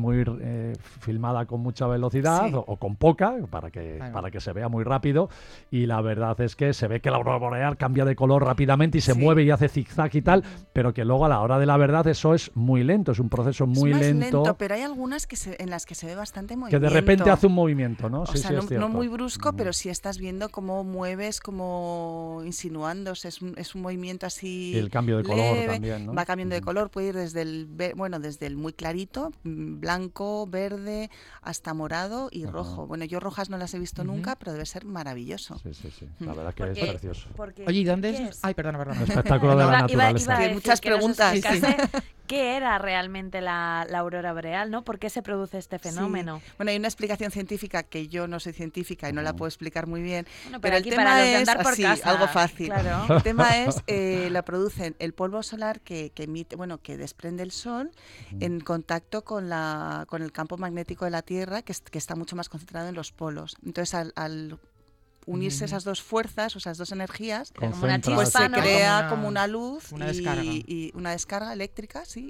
filmada con mucha velocidad Sí. o con poca, para Claro. que se vea muy rápido, y la verdad es que se ve que la aurora boreal cambia de color rápidamente y se Sí. mueve y hace zigzag y tal, pero que luego a la hora de la verdad eso es muy lento, es un proceso muy es más lento, pero hay algunas en las que se ve bastante que movimiento. de repente hace un movimiento, ¿no? O sea, sí, no, es cierto. no muy brusco, Ujú. pero sí estás viendo cómo mueves, como insinuándose. Es un movimiento así. Y el cambio de color leve, también, ¿no? Va cambiando de Ujú. color, puede ir desde desde el muy clarito, blanco, verde, hasta morado y Ajá. rojo. Bueno, yo rojas no las he visto Ujú. nunca, pero debe ser maravilloso. Sí. La verdad que Porque- es precioso. porque- Oye, ¿y dónde ¿qué es? Ay, perdona. Espectáculo de la Iba a naturaleza. Que decir muchas que nos preguntas. explicase qué era realmente la aurora boreal, ¿no? ¿Por qué se produce este fenómeno? Bueno, hay una explicación científica que yo no soy científica y no la puedo explicar muy bien. Bueno, Pero el aquí tema para los de es andar por así, casa, algo fácil. Claro. El tema es, la producen el polvo solar que emite, que desprende el sol en contacto con el campo magnético de la Tierra, que está mucho más concentrado en los polos. Entonces, al unirse esas dos fuerzas, o esas dos energías, Como una Concentras- pues chispa, se ¿no? crea como una luz una descarga. y una descarga eléctrica, sí,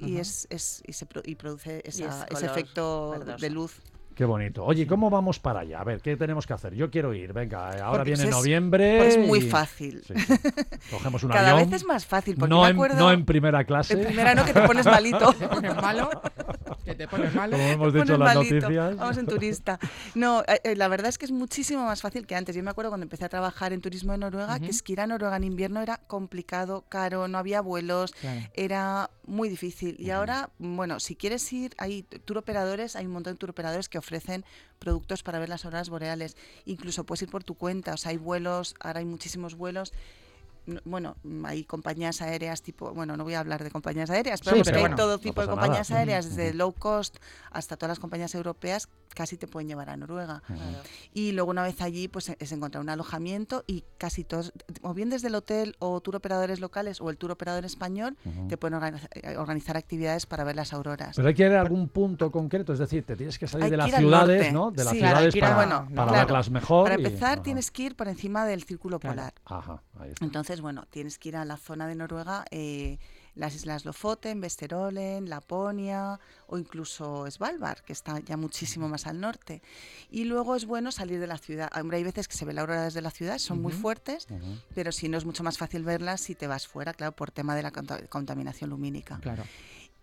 y produce ese color efecto verdoso. de luz. Qué bonito. Oye, ¿cómo vamos para allá? A ver, ¿qué tenemos que hacer? Yo quiero ir. Venga, ahora Porque viene es- noviembre. Pues es muy y- fácil. Sí. Cogemos un Cada avión. vez es más fácil, porque no, me en, acuerdo... no en primera clase. En primera no, que te pones malito. ¿Te pones malo? ¿Que te pones malo? Como hemos Te dicho en pones las malito. noticias. Vamos en turista. No, la verdad es que es muchísimo más fácil que antes. Yo me acuerdo cuando empecé a trabajar en turismo en Noruega, que esquiar a Noruega en invierno era complicado, caro, no había vuelos, Claro. era muy difícil. Y ahora, bueno, si quieres ir, hay un montón de turoperadores que ofrecen productos para ver las auroras boreales. Incluso puedes ir por tu cuenta, o sea, hay vuelos, ahora hay muchísimos vuelos. Bueno, hay compañías aéreas tipo, bueno, no voy a hablar de compañías aéreas, pero, Sí, vamos, pero que bueno, hay todo no tipo de pasa compañías nada. aéreas, desde low cost hasta todas las compañías europeas, casi te pueden llevar a Noruega. Y luego una vez allí, pues es encontrar un alojamiento y casi todos, o bien desde el hotel o tour operadores locales o el tour operador español, te pueden organizar actividades para ver las auroras. Pero hay que ir a algún punto concreto, es decir, te tienes que salir Hay de que las ir al ciudades, norte. ¿no? De las Sí, claro, hay ciudades que ir a- para, bueno, para claro. verlas mejor. Para y- empezar, ajá. tienes que ir por encima del círculo Claro. polar. Ajá, ahí está. Entonces, bueno, tienes que ir a la zona de Noruega, las islas Lofoten, Vesterålen, Laponia o incluso Svalbard, que está ya muchísimo más al norte. Y luego es bueno salir de la ciudad. Hombre, hay veces que se ve la aurora desde la ciudad, son muy fuertes, pero si no es mucho más fácil verlas si te vas fuera, claro, por tema de la contaminación lumínica. Claro.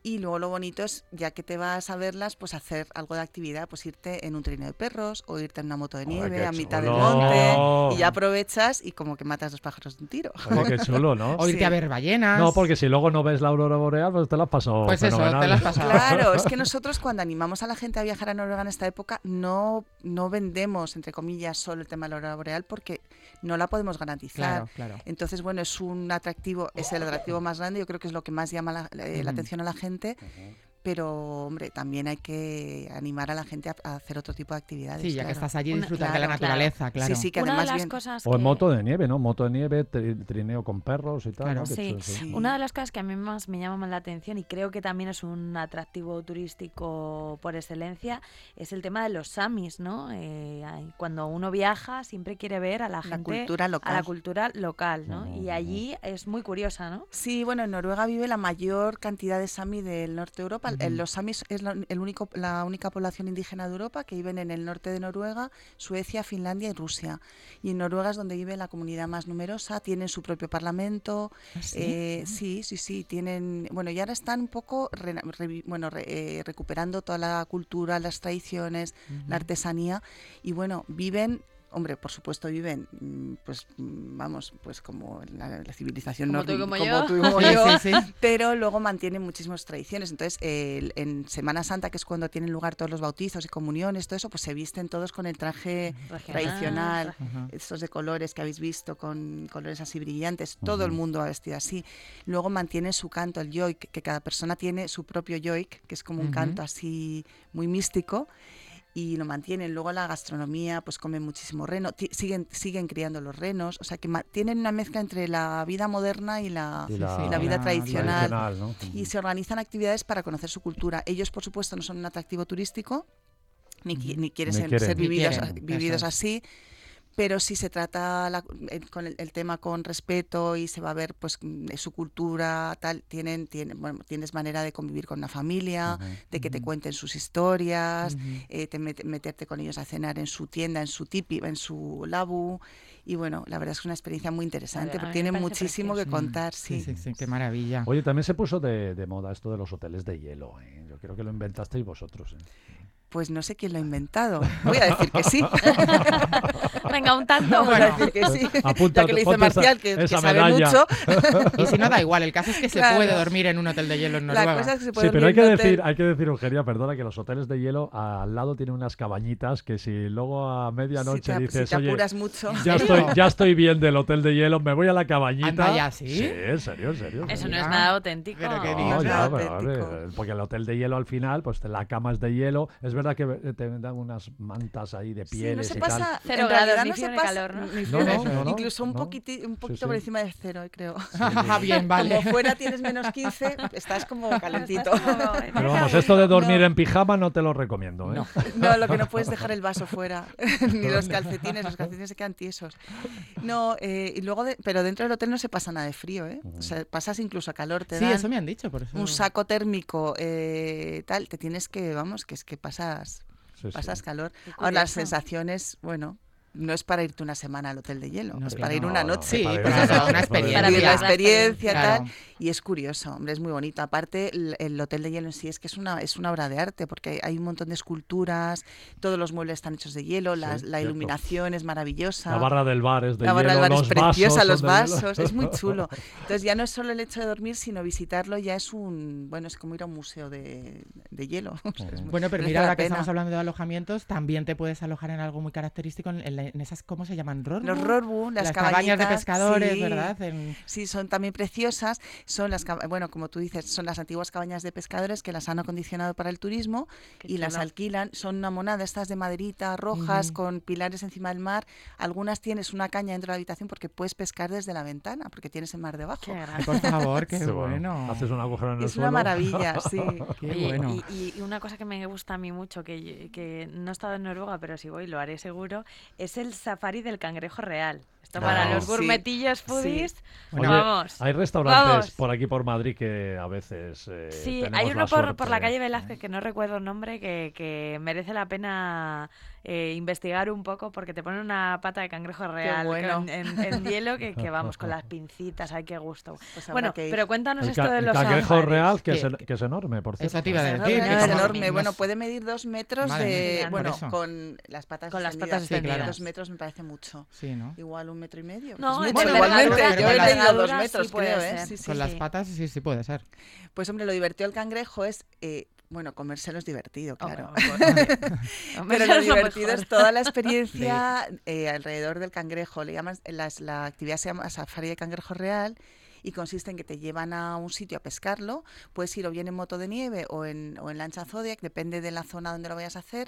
Y luego lo bonito es, ya que te vas a verlas, pues hacer algo de actividad, pues irte en un trineo de perros o irte en una moto de nieve qué a mitad del chulo. monte y ya aprovechas y como que matas 2 pájaros de un tiro. Oye, qué chulo, ¿no? O irte Sí. a ver ballenas. No, porque si luego no ves la aurora boreal, pues te la has pasado Pues eso, fenomenal. te la has pasado. Claro, es que nosotros cuando animamos a la gente a viajar a Noruega en esta época no vendemos, entre comillas, solo el tema de la aurora boreal porque no la podemos garantizar. Claro. Entonces, bueno, es un atractivo, es el atractivo más grande, yo creo que es lo que más llama la atención a la gente. Pero, hombre, también hay que animar a la gente a hacer otro tipo de actividades. Sí, ya que claro. estás allí disfrutar de la claro. naturaleza, claro. Sí, sí, que Una de además las bien... cosas O en que- moto de nieve, ¿no? Moto de nieve, trineo con perros y tal. Claro. ¿no? Qué Sí. chulo, Sí. Una de las cosas que a mí más me llama más la atención y creo que también es un atractivo turístico por excelencia es el tema de los samis, ¿no? Cuando uno viaja siempre quiere ver a la gente, cultura local. a la cultura local, ¿no? Y allí es muy curiosa, ¿no? Sí, bueno, en Noruega vive la mayor cantidad de sami del norte de Europa. Los samis es la única población indígena de Europa que viven en el norte de Noruega, Suecia, Finlandia y Rusia. Y en Noruega es donde vive la comunidad más numerosa, tienen su propio parlamento. Sí, tienen... Bueno, y ahora están un poco recuperando toda la cultura, las tradiciones, la artesanía. Y bueno, viven... Hombre, por supuesto viven, pues como la civilización Como tú y nórdica, como yo. tú y como Sí, yo, sí. pero luego mantienen muchísimas tradiciones. Entonces, en Semana Santa, que es cuando tienen lugar todos los bautizos y comuniones, todo eso, pues se visten todos con el traje tradicional, estos de colores que habéis visto, con colores así brillantes. Todo el mundo va vestido así. Luego mantienen su canto, el yoik, que cada persona tiene su propio yoik, que es como un canto así muy místico. Y lo mantienen. Luego la gastronomía, pues comen muchísimo reno, siguen criando los renos, o sea que tienen una mezcla entre la vida moderna y la vida tradicional. ¿no? Y se organizan actividades para conocer su cultura. Ellos, por supuesto, no son un atractivo turístico, ni quieren ser vividos así. Pero si se trata con el tema con respeto y se va a ver pues su cultura, tal, tienes manera de convivir con una familia, de que te cuenten sus historias, meterte con ellos a cenar en su tienda, en su tipi, en su labu. Y bueno, la verdad es que es una experiencia muy interesante, porque tienen muchísimo que contar. Sí, qué maravilla. Oye, también se puso de moda esto de los hoteles de hielo. Yo creo que lo inventasteis vosotros. Pues no sé quién lo ha inventado. Voy a decir que sí. Venga, un tanto. Voy a decir que sí. Apúntate, ya que lo dice ponte Marcial, que sabe medalla. mucho. Y si no, da igual. El caso es que se Claro. puede dormir en un hotel de hielo en Noruega. La cosa es que se puede Sí, pero hay dormir que en un hotel. decir, Eugenia, perdona, que los hoteles de hielo al lado tienen unas cabañitas que si luego a medianoche dices, si te oye, apuras mucho. ya estoy bien del hotel de hielo, me voy a la cabañita. Anda ya, ¿sí? Sí, en serio. Eso no Mira. es nada auténtico. Pero que No, digas, ya, nada pero, auténtico. porque el hotel de hielo al final, pues la cama es de hielo. Es verdad que te dan unas mantas ahí de Sí, pieles no se y tal. pasa, 0 en grados, realidad ni no frío se ni pasa, calor, ¿no? ni No, frío, no, incluso un no. poquito Sí. por encima de 0, creo. Bien, vale. Como fuera tienes menos 15, estás como calentito. Pero vamos, esto de dormir en pijama no te lo recomiendo, ¿eh? No, lo que no puedes dejar el vaso fuera, ni los calcetines se quedan tiesos. No, y luego pero dentro del hotel no se pasa nada de frío, ¿eh? O sea, pasas incluso a calor, te Sí, dan eso me han dicho, por eso. un saco térmico, tal, te tienes que, que es que pasas Sí. calor. Qué Ahora, las curioso. sensaciones, bueno, no es para irte una semana al hotel de hielo, No, es que para ir no, una no, noche. Sí, para pues ir eso, a- una para experiencia. Vivir la la experiencia, Claro. tal, y es curioso, hombre, es muy bonito. Aparte, el hotel de hielo en sí es que es una obra de arte, porque hay un montón de esculturas, todos los muebles están hechos de hielo, la cierto. iluminación es maravillosa. La barra del bar es de La hielo, barra del bar es los preciosa, vasos los son de hielo. vasos, es muy chulo. Entonces ya no es solo el hecho de dormir, sino visitarlo ya es es como ir a un museo de hielo. O sea, Bueno, pero merece mira, la ahora que pena. estamos hablando de alojamientos, también te puedes alojar en algo muy característico, en esas, ¿cómo se llaman? ¿Rorbu? Los Rorbu, las cabañas de cabañitas, pescadores, sí. ¿verdad? Sí, son también preciosas. Son bueno, como tú dices, son las antiguas cabañas de pescadores que las han acondicionado para el turismo y las chulo. alquilan. Son una monada, estas de maderita, rojas, con pilares encima del mar. Algunas tienes una caña dentro de la habitación porque puedes pescar desde la ventana, porque tienes el mar debajo. Qué Ay, grande. por favor, qué Sí, bueno. Haces un agujero en el Es suelo. una maravilla, sí. Qué Oye, bueno. y una cosa que me gusta a mí mucho, que no he estado en Noruega, pero si voy lo haré seguro, es el safari del cangrejo real. Esto para Ah, los sí. gourmetillos foodies, Oye, vamos. hay restaurantes Vamos. por aquí por Madrid que a veces Sí, tenemos hay la uno por la suerte. calle Velázquez, que no recuerdo el nombre, que merece la pena investigar un poco porque te ponen una pata de cangrejo real bueno. en hielo que vamos, con las pincitas, ay, qué gusto. Pues habrá Bueno, que ir. pero cuéntanos El esto de los cangrejo safaris. real, que es enorme, por cierto. Eso te iba a Es decir. enorme, que Es como- enorme, nos- bueno, puede medir 2 metros Madre de... mía, Bueno, por eso. con las patas Con las extendidas. patas Sí, claro. extendidas. 2 metros me parece mucho. Sí, ¿no? Igual 1,5 metros. No, Pues en mucho, envergadura- igualmente. Yo he en leído 2 envergadura metros, sí puede creo, ser. Sí, sí, Con las sí. patas sí puede ser. Pues hombre, lo divertido del cangrejo es... bueno, comérselo es divertido, claro. Pero lo divertido es toda la experiencia alrededor del cangrejo. Le llaman, la actividad se llama Safari de Cangrejo Real y consiste en que te llevan a un sitio a pescarlo. Puedes ir o bien en moto de nieve o en lancha Zodiac, depende de la zona donde lo vayas a hacer.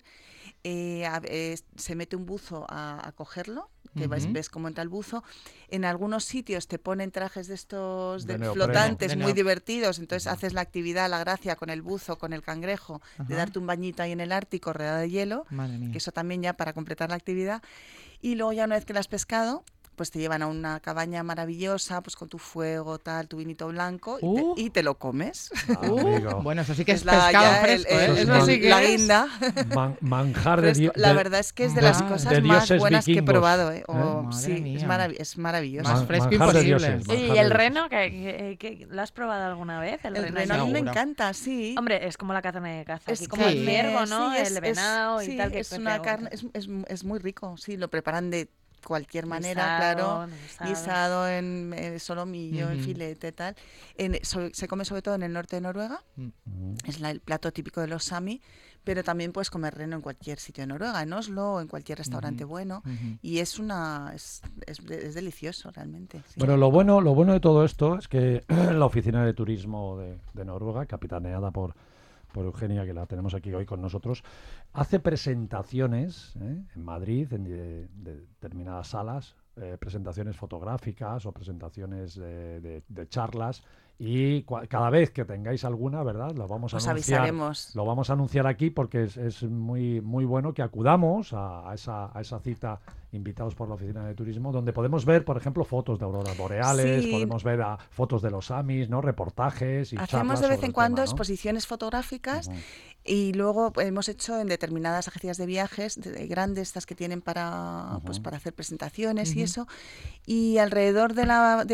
Se mete un buzo a cogerlo, que ves cómo entra el buzo. En algunos sitios te ponen trajes de estos De neopreno. flotantes De muy neo- divertidos, entonces haces la actividad, la gracia con el buzo, con el cangrejo, de Ajá. darte un bañito ahí en el Ártico rodeado de hielo, Madre mía. que eso también ya para completar la actividad. Y luego ya una vez que la has pescado, pues te llevan a una cabaña maravillosa, pues con tu fuego, tal, tu vinito blanco, y te lo comes. Amigo. Bueno, eso sí que es la- pescado ya fresco, ¿eh? el- Eso sí que la es. guinda. Manjar de Fresco. Dios. La verdad es que es de las de cosas más dioses buenas que he vikingos, probado. ¿eh? Madre Sí, mía. es maravilloso. Más fresco manjar de imposible. dioses, Oye, ¿y manjar el de reno? ¿Que lo has probado alguna vez? El reno reno a mí me Seguro. encanta, sí. Hombre, es como la carne de caza, Es aquí, como sí. el ciervo, ¿no? Sí, el venado y sí, tal. Que es una carne, es muy rico, sí, lo preparan de cualquier manera, claro, guisado en solomillo, en Ujú. filete, tal. Se come sobre todo en el norte de Noruega, es el plato típico de los sami, pero también puedes comer reno en cualquier sitio de Noruega, en Oslo, o en cualquier restaurante bueno, y es delicioso realmente. Sí. Bueno, lo bueno de todo esto es que la Oficina de Turismo de Noruega, capitaneada por Eugenia, que la tenemos aquí hoy con nosotros, hace presentaciones en Madrid, en determinadas salas, presentaciones fotográficas o presentaciones de charlas, y cada vez que tengáis alguna, ¿verdad? Lo vamos a Os anunciar. avisaremos. Lo vamos a anunciar aquí porque es muy, muy bueno que acudamos a esa cita invitados por la Oficina de Turismo, donde podemos ver, por ejemplo, fotos de auroras boreales, Sí. podemos ver fotos de los Amis, ¿no? Reportajes y Hacemos charlas de vez sobre en el cuando tema, ¿no? exposiciones fotográficas Ujú. y luego hemos hecho en determinadas agencias de viajes grandes, estas que tienen para hacer presentaciones y eso. Y alrededor de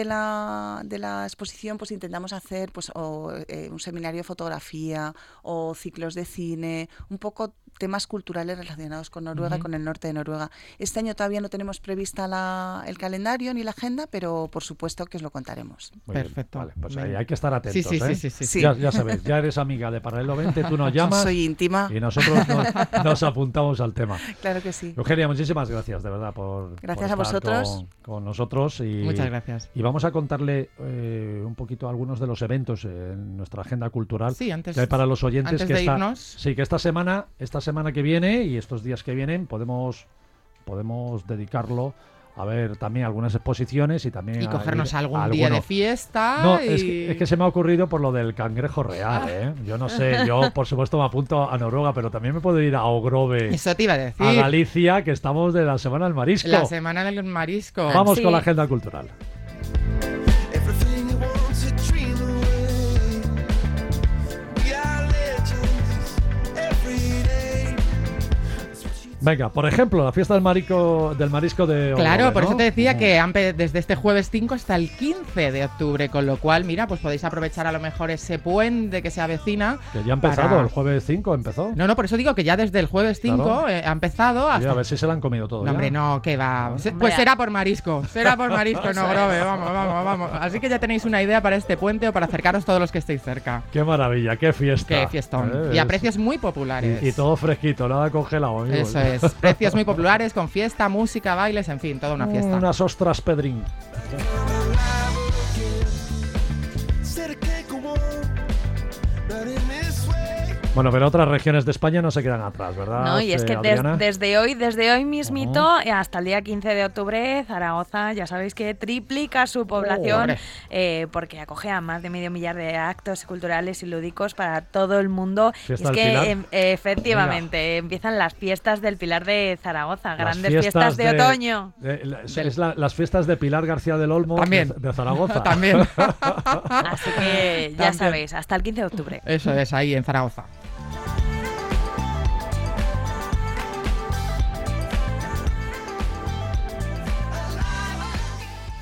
la exposición pues intentamos hacer pues un seminario de fotografía o ciclos de cine, un poco temas culturales relacionados con Noruega y con el norte de Noruega. Este año todavía no tenemos prevista el calendario ni la agenda, pero por supuesto que os lo contaremos. Muy bien. Perfecto. Vale, pues ahí Venga. hay que estar atentos, Sí, ¿eh? sí. Ya sabes, ya eres amiga de Paralelo 20, tú nos llamas Soy íntima, y nosotros nos apuntamos al tema. claro que sí. Eugenia, muchísimas gracias, de verdad, por Gracias por a estar vosotros. con nosotros. Y, Muchas gracias. Y vamos a contarle un poquito algunos de los eventos en nuestra agenda cultural Sí, antes, que hay para los oyentes. antes que de irnos. que esta semana que viene y estos días que vienen podemos dedicarlo a ver también algunas exposiciones y también Y a cogernos ir a algún día de alguno. fiesta. No, y... es que se me ha ocurrido por lo del cangrejo real, ¿eh? Yo no sé, yo por supuesto me apunto a Noruega, pero también me puedo ir a Ogrove, Eso te iba a decir. a Galicia, que estamos de la Semana del Marisco. La semana del marisco. Vamos Sí. con la agenda cultural. Everything you want to dream away. We are legends every day. Venga, por ejemplo, la fiesta del marisco de Claro, Ogrove, por ¿no? eso te decía que desde este jueves 5 hasta el 15 de octubre, con lo cual, mira, pues podéis aprovechar a lo mejor ese puente que se avecina. Que ya ha empezado, para- el jueves 5 empezó. No, por eso digo que ya desde el jueves 5 Claro. ha empezado Oye, hasta... a ver si se la han comido todo. No, ya. hombre, no, que va. Pues Hombre. será por marisco. Será por marisco, no, Grove. Vamos. Así que ya tenéis una idea para este puente o para acercaros todos los que estéis cerca. Qué maravilla, qué fiesta. Qué fiestón. Y a precios muy populares. Y todo fresquito, nada congelado. Amigo. Eso es. Precios muy populares, con fiesta, música, bailes, en fin, toda una fiesta. Unas ostras Pedrín. Said I can't go on, not in this way. Bueno, pero otras regiones de España no se quedan atrás, ¿verdad? No, y es que Adriana? desde hoy mismito hasta el día 15 de octubre, Zaragoza, ya sabéis que triplica su población hombre. porque acoge a más de 500.000 de actos culturales y lúdicos para todo el mundo. ¿Fiesta Y es del que Pilar? Efectivamente empiezan las fiestas del Pilar de Zaragoza, Las grandes fiestas de otoño. Las fiestas de Pilar García del Olmo También. de Zaragoza. También. Así que ya También. sabéis, hasta el 15 de octubre. Eso es, ahí en Zaragoza.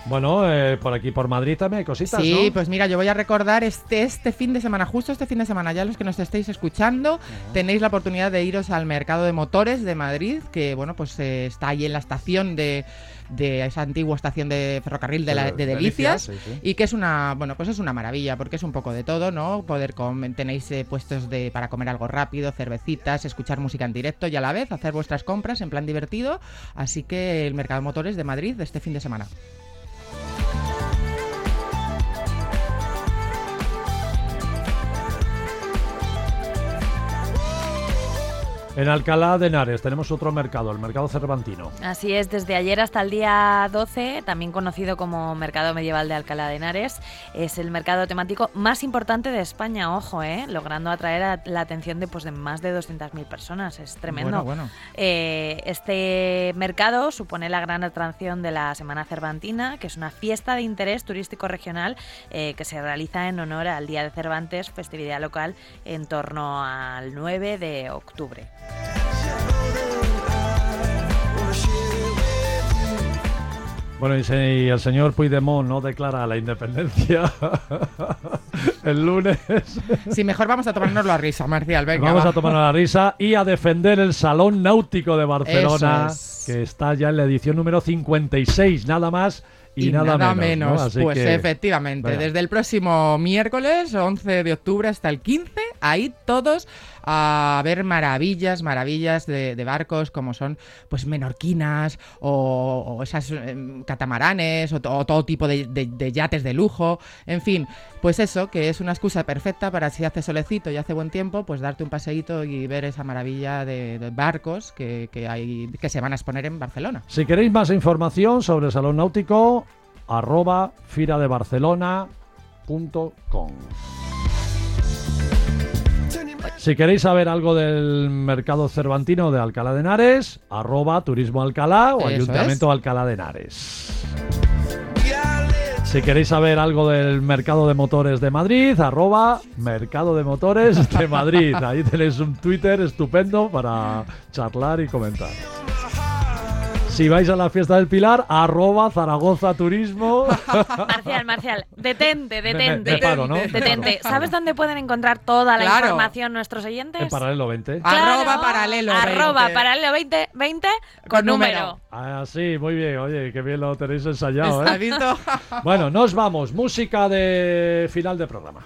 Bueno, por aquí por Madrid también hay cositas, Sí, ¿no? pues mira, yo voy a recordar este fin de semana, justo este fin de semana, ya los que nos estéis escuchando, tenéis la oportunidad de iros al Mercado de Motores de Madrid, que bueno, pues está ahí en la estación de esa antigua estación de ferrocarril de Delicias, sí. y que es una, bueno, pues es una maravilla, porque es un poco de todo, ¿no? Tenéis puestos para comer algo rápido, cervecitas, escuchar música en directo y a la vez hacer vuestras compras en plan divertido, así que el Mercado de Motores de Madrid de este fin de semana. En Alcalá de Henares tenemos otro mercado, el mercado cervantino. Así es, desde ayer hasta el día 12, también conocido como Mercado Medieval de Alcalá de Henares, es el mercado temático más importante de España, ojo, logrando atraer la atención de más de 200.000 personas, es tremendo. Bueno. Este mercado supone la gran atracción de la Semana Cervantina, que es una fiesta de interés turístico regional que se realiza en honor al Día de Cervantes, festividad local en torno al 9 de octubre. Bueno, y el señor Puigdemont no declara la independencia el lunes. Sí, mejor vamos a tomárnoslo a risa, Marcial, venga. Vamos a tomarnos la risa y a defender el Salón Náutico de Barcelona, que está ya en la edición número 56, nada más y nada menos, ¿no? Así pues que, efectivamente, venga. desde el próximo miércoles, 11 de octubre hasta el 15, ahí todos a ver maravillas de barcos como son pues menorquinas o esas catamaranes o todo tipo de yates de lujo, en fin, pues eso, que es una excusa perfecta para, si hace solecito y hace buen tiempo, pues darte un paseíto y ver esa maravilla de barcos que se van a exponer en Barcelona. Si queréis más información sobre el Salón Náutico, @firadebarcelona.com. Si queréis saber algo del mercado cervantino de Alcalá de Henares, @Turismo Alcalá o Eso Ayuntamiento de Alcalá de Henares. Si queréis saber algo del mercado de motores de Madrid, @Mercado de Motores de Madrid. Ahí tenéis un Twitter estupendo para charlar y comentar. Si vais a la fiesta del Pilar, @Zaragoza Turismo. Marcial, detente. Me paro, ¿no? Detente. ¿Sabes dónde pueden encontrar toda la Claro. información nuestros oyentes? En Paralelo 20. Claro, @paralelo 20. @paralelo 20 con número. Ah, sí, muy bien. Oye, qué bien lo tenéis ensayado, ¿Has ¿eh? visto? Bueno, nos vamos. Música de final de programa.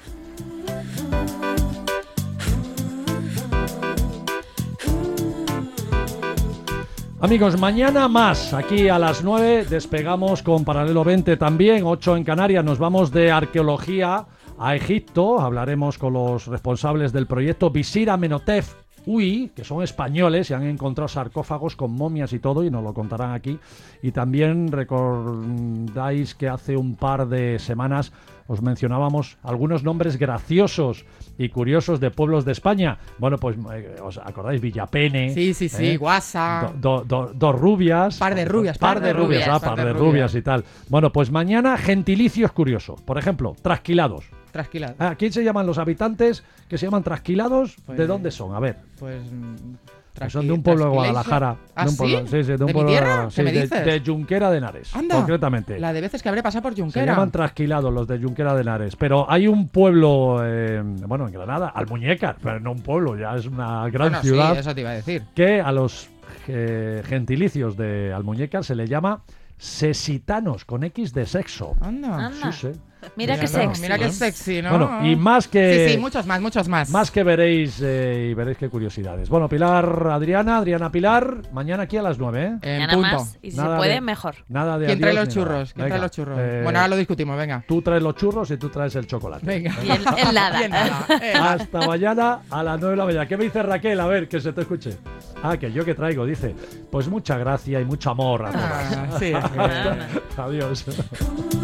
Amigos, mañana más, aquí a las 9 despegamos con Paralelo 20 también, 8 en Canarias, nos vamos de arqueología a Egipto, hablaremos con los responsables del proyecto Visir Amenhotep UI, que son españoles y han encontrado sarcófagos con momias y todo, y nos lo contarán aquí. Y también recordáis que hace un par de semanas os mencionábamos algunos nombres graciosos y curiosos de pueblos de España. Bueno, pues os acordáis, Villapene. Sí, Guasa. Dos rubias. Par de rubias y tal. Bueno, pues mañana gentilicios curiosos. Por ejemplo, trasquilados. Trasquilados. ¿Quién se llaman los habitantes que se llaman trasquilados? Pues, ¿de dónde son? A ver. Pues son de un pueblo de Guadalajara. ¿Ah, de un pueblo, sí? de un ¿De mi pueblo tierra? sí, ¿Qué me dices? de Junquera de Henares, Anda, concretamente. la de veces que habré pasado por Se Junquera. llaman trasquilados los de Junquera de Henares. Pero hay un pueblo, bueno, en Granada, Almuñécar, pero no un pueblo, ya es una gran ciudad. Sí, eso te iba a decir. Que a los gentilicios de Almuñécar se le llama sesitanos, con X de sexo. Anda. Sí. Mira qué sexy. Mira qué sexy, ¿no? Bueno, y más que... Sí, muchos más. Más que veréis y veréis qué curiosidades. Bueno, Adriana Pilar, mañana aquí a las 9, ¿eh? En Nada punto. más. Y si Nada se puede, de- mejor. Nada de ¿Quién trae adiós los ni nada. churros? ¿Quién Venga, trae los churros? eh, Bueno, ahora lo discutimos, venga. Tú traes los churros y tú traes el chocolate. Venga. Y el nada. Bien, nada. Hasta mañana a las 9 de la mañana. ¿Qué me dice Raquel? A ver, que se te escuche. Que yo que traigo, dice. Pues mucha gracia y mucho amor a todas. Sí. Adiós.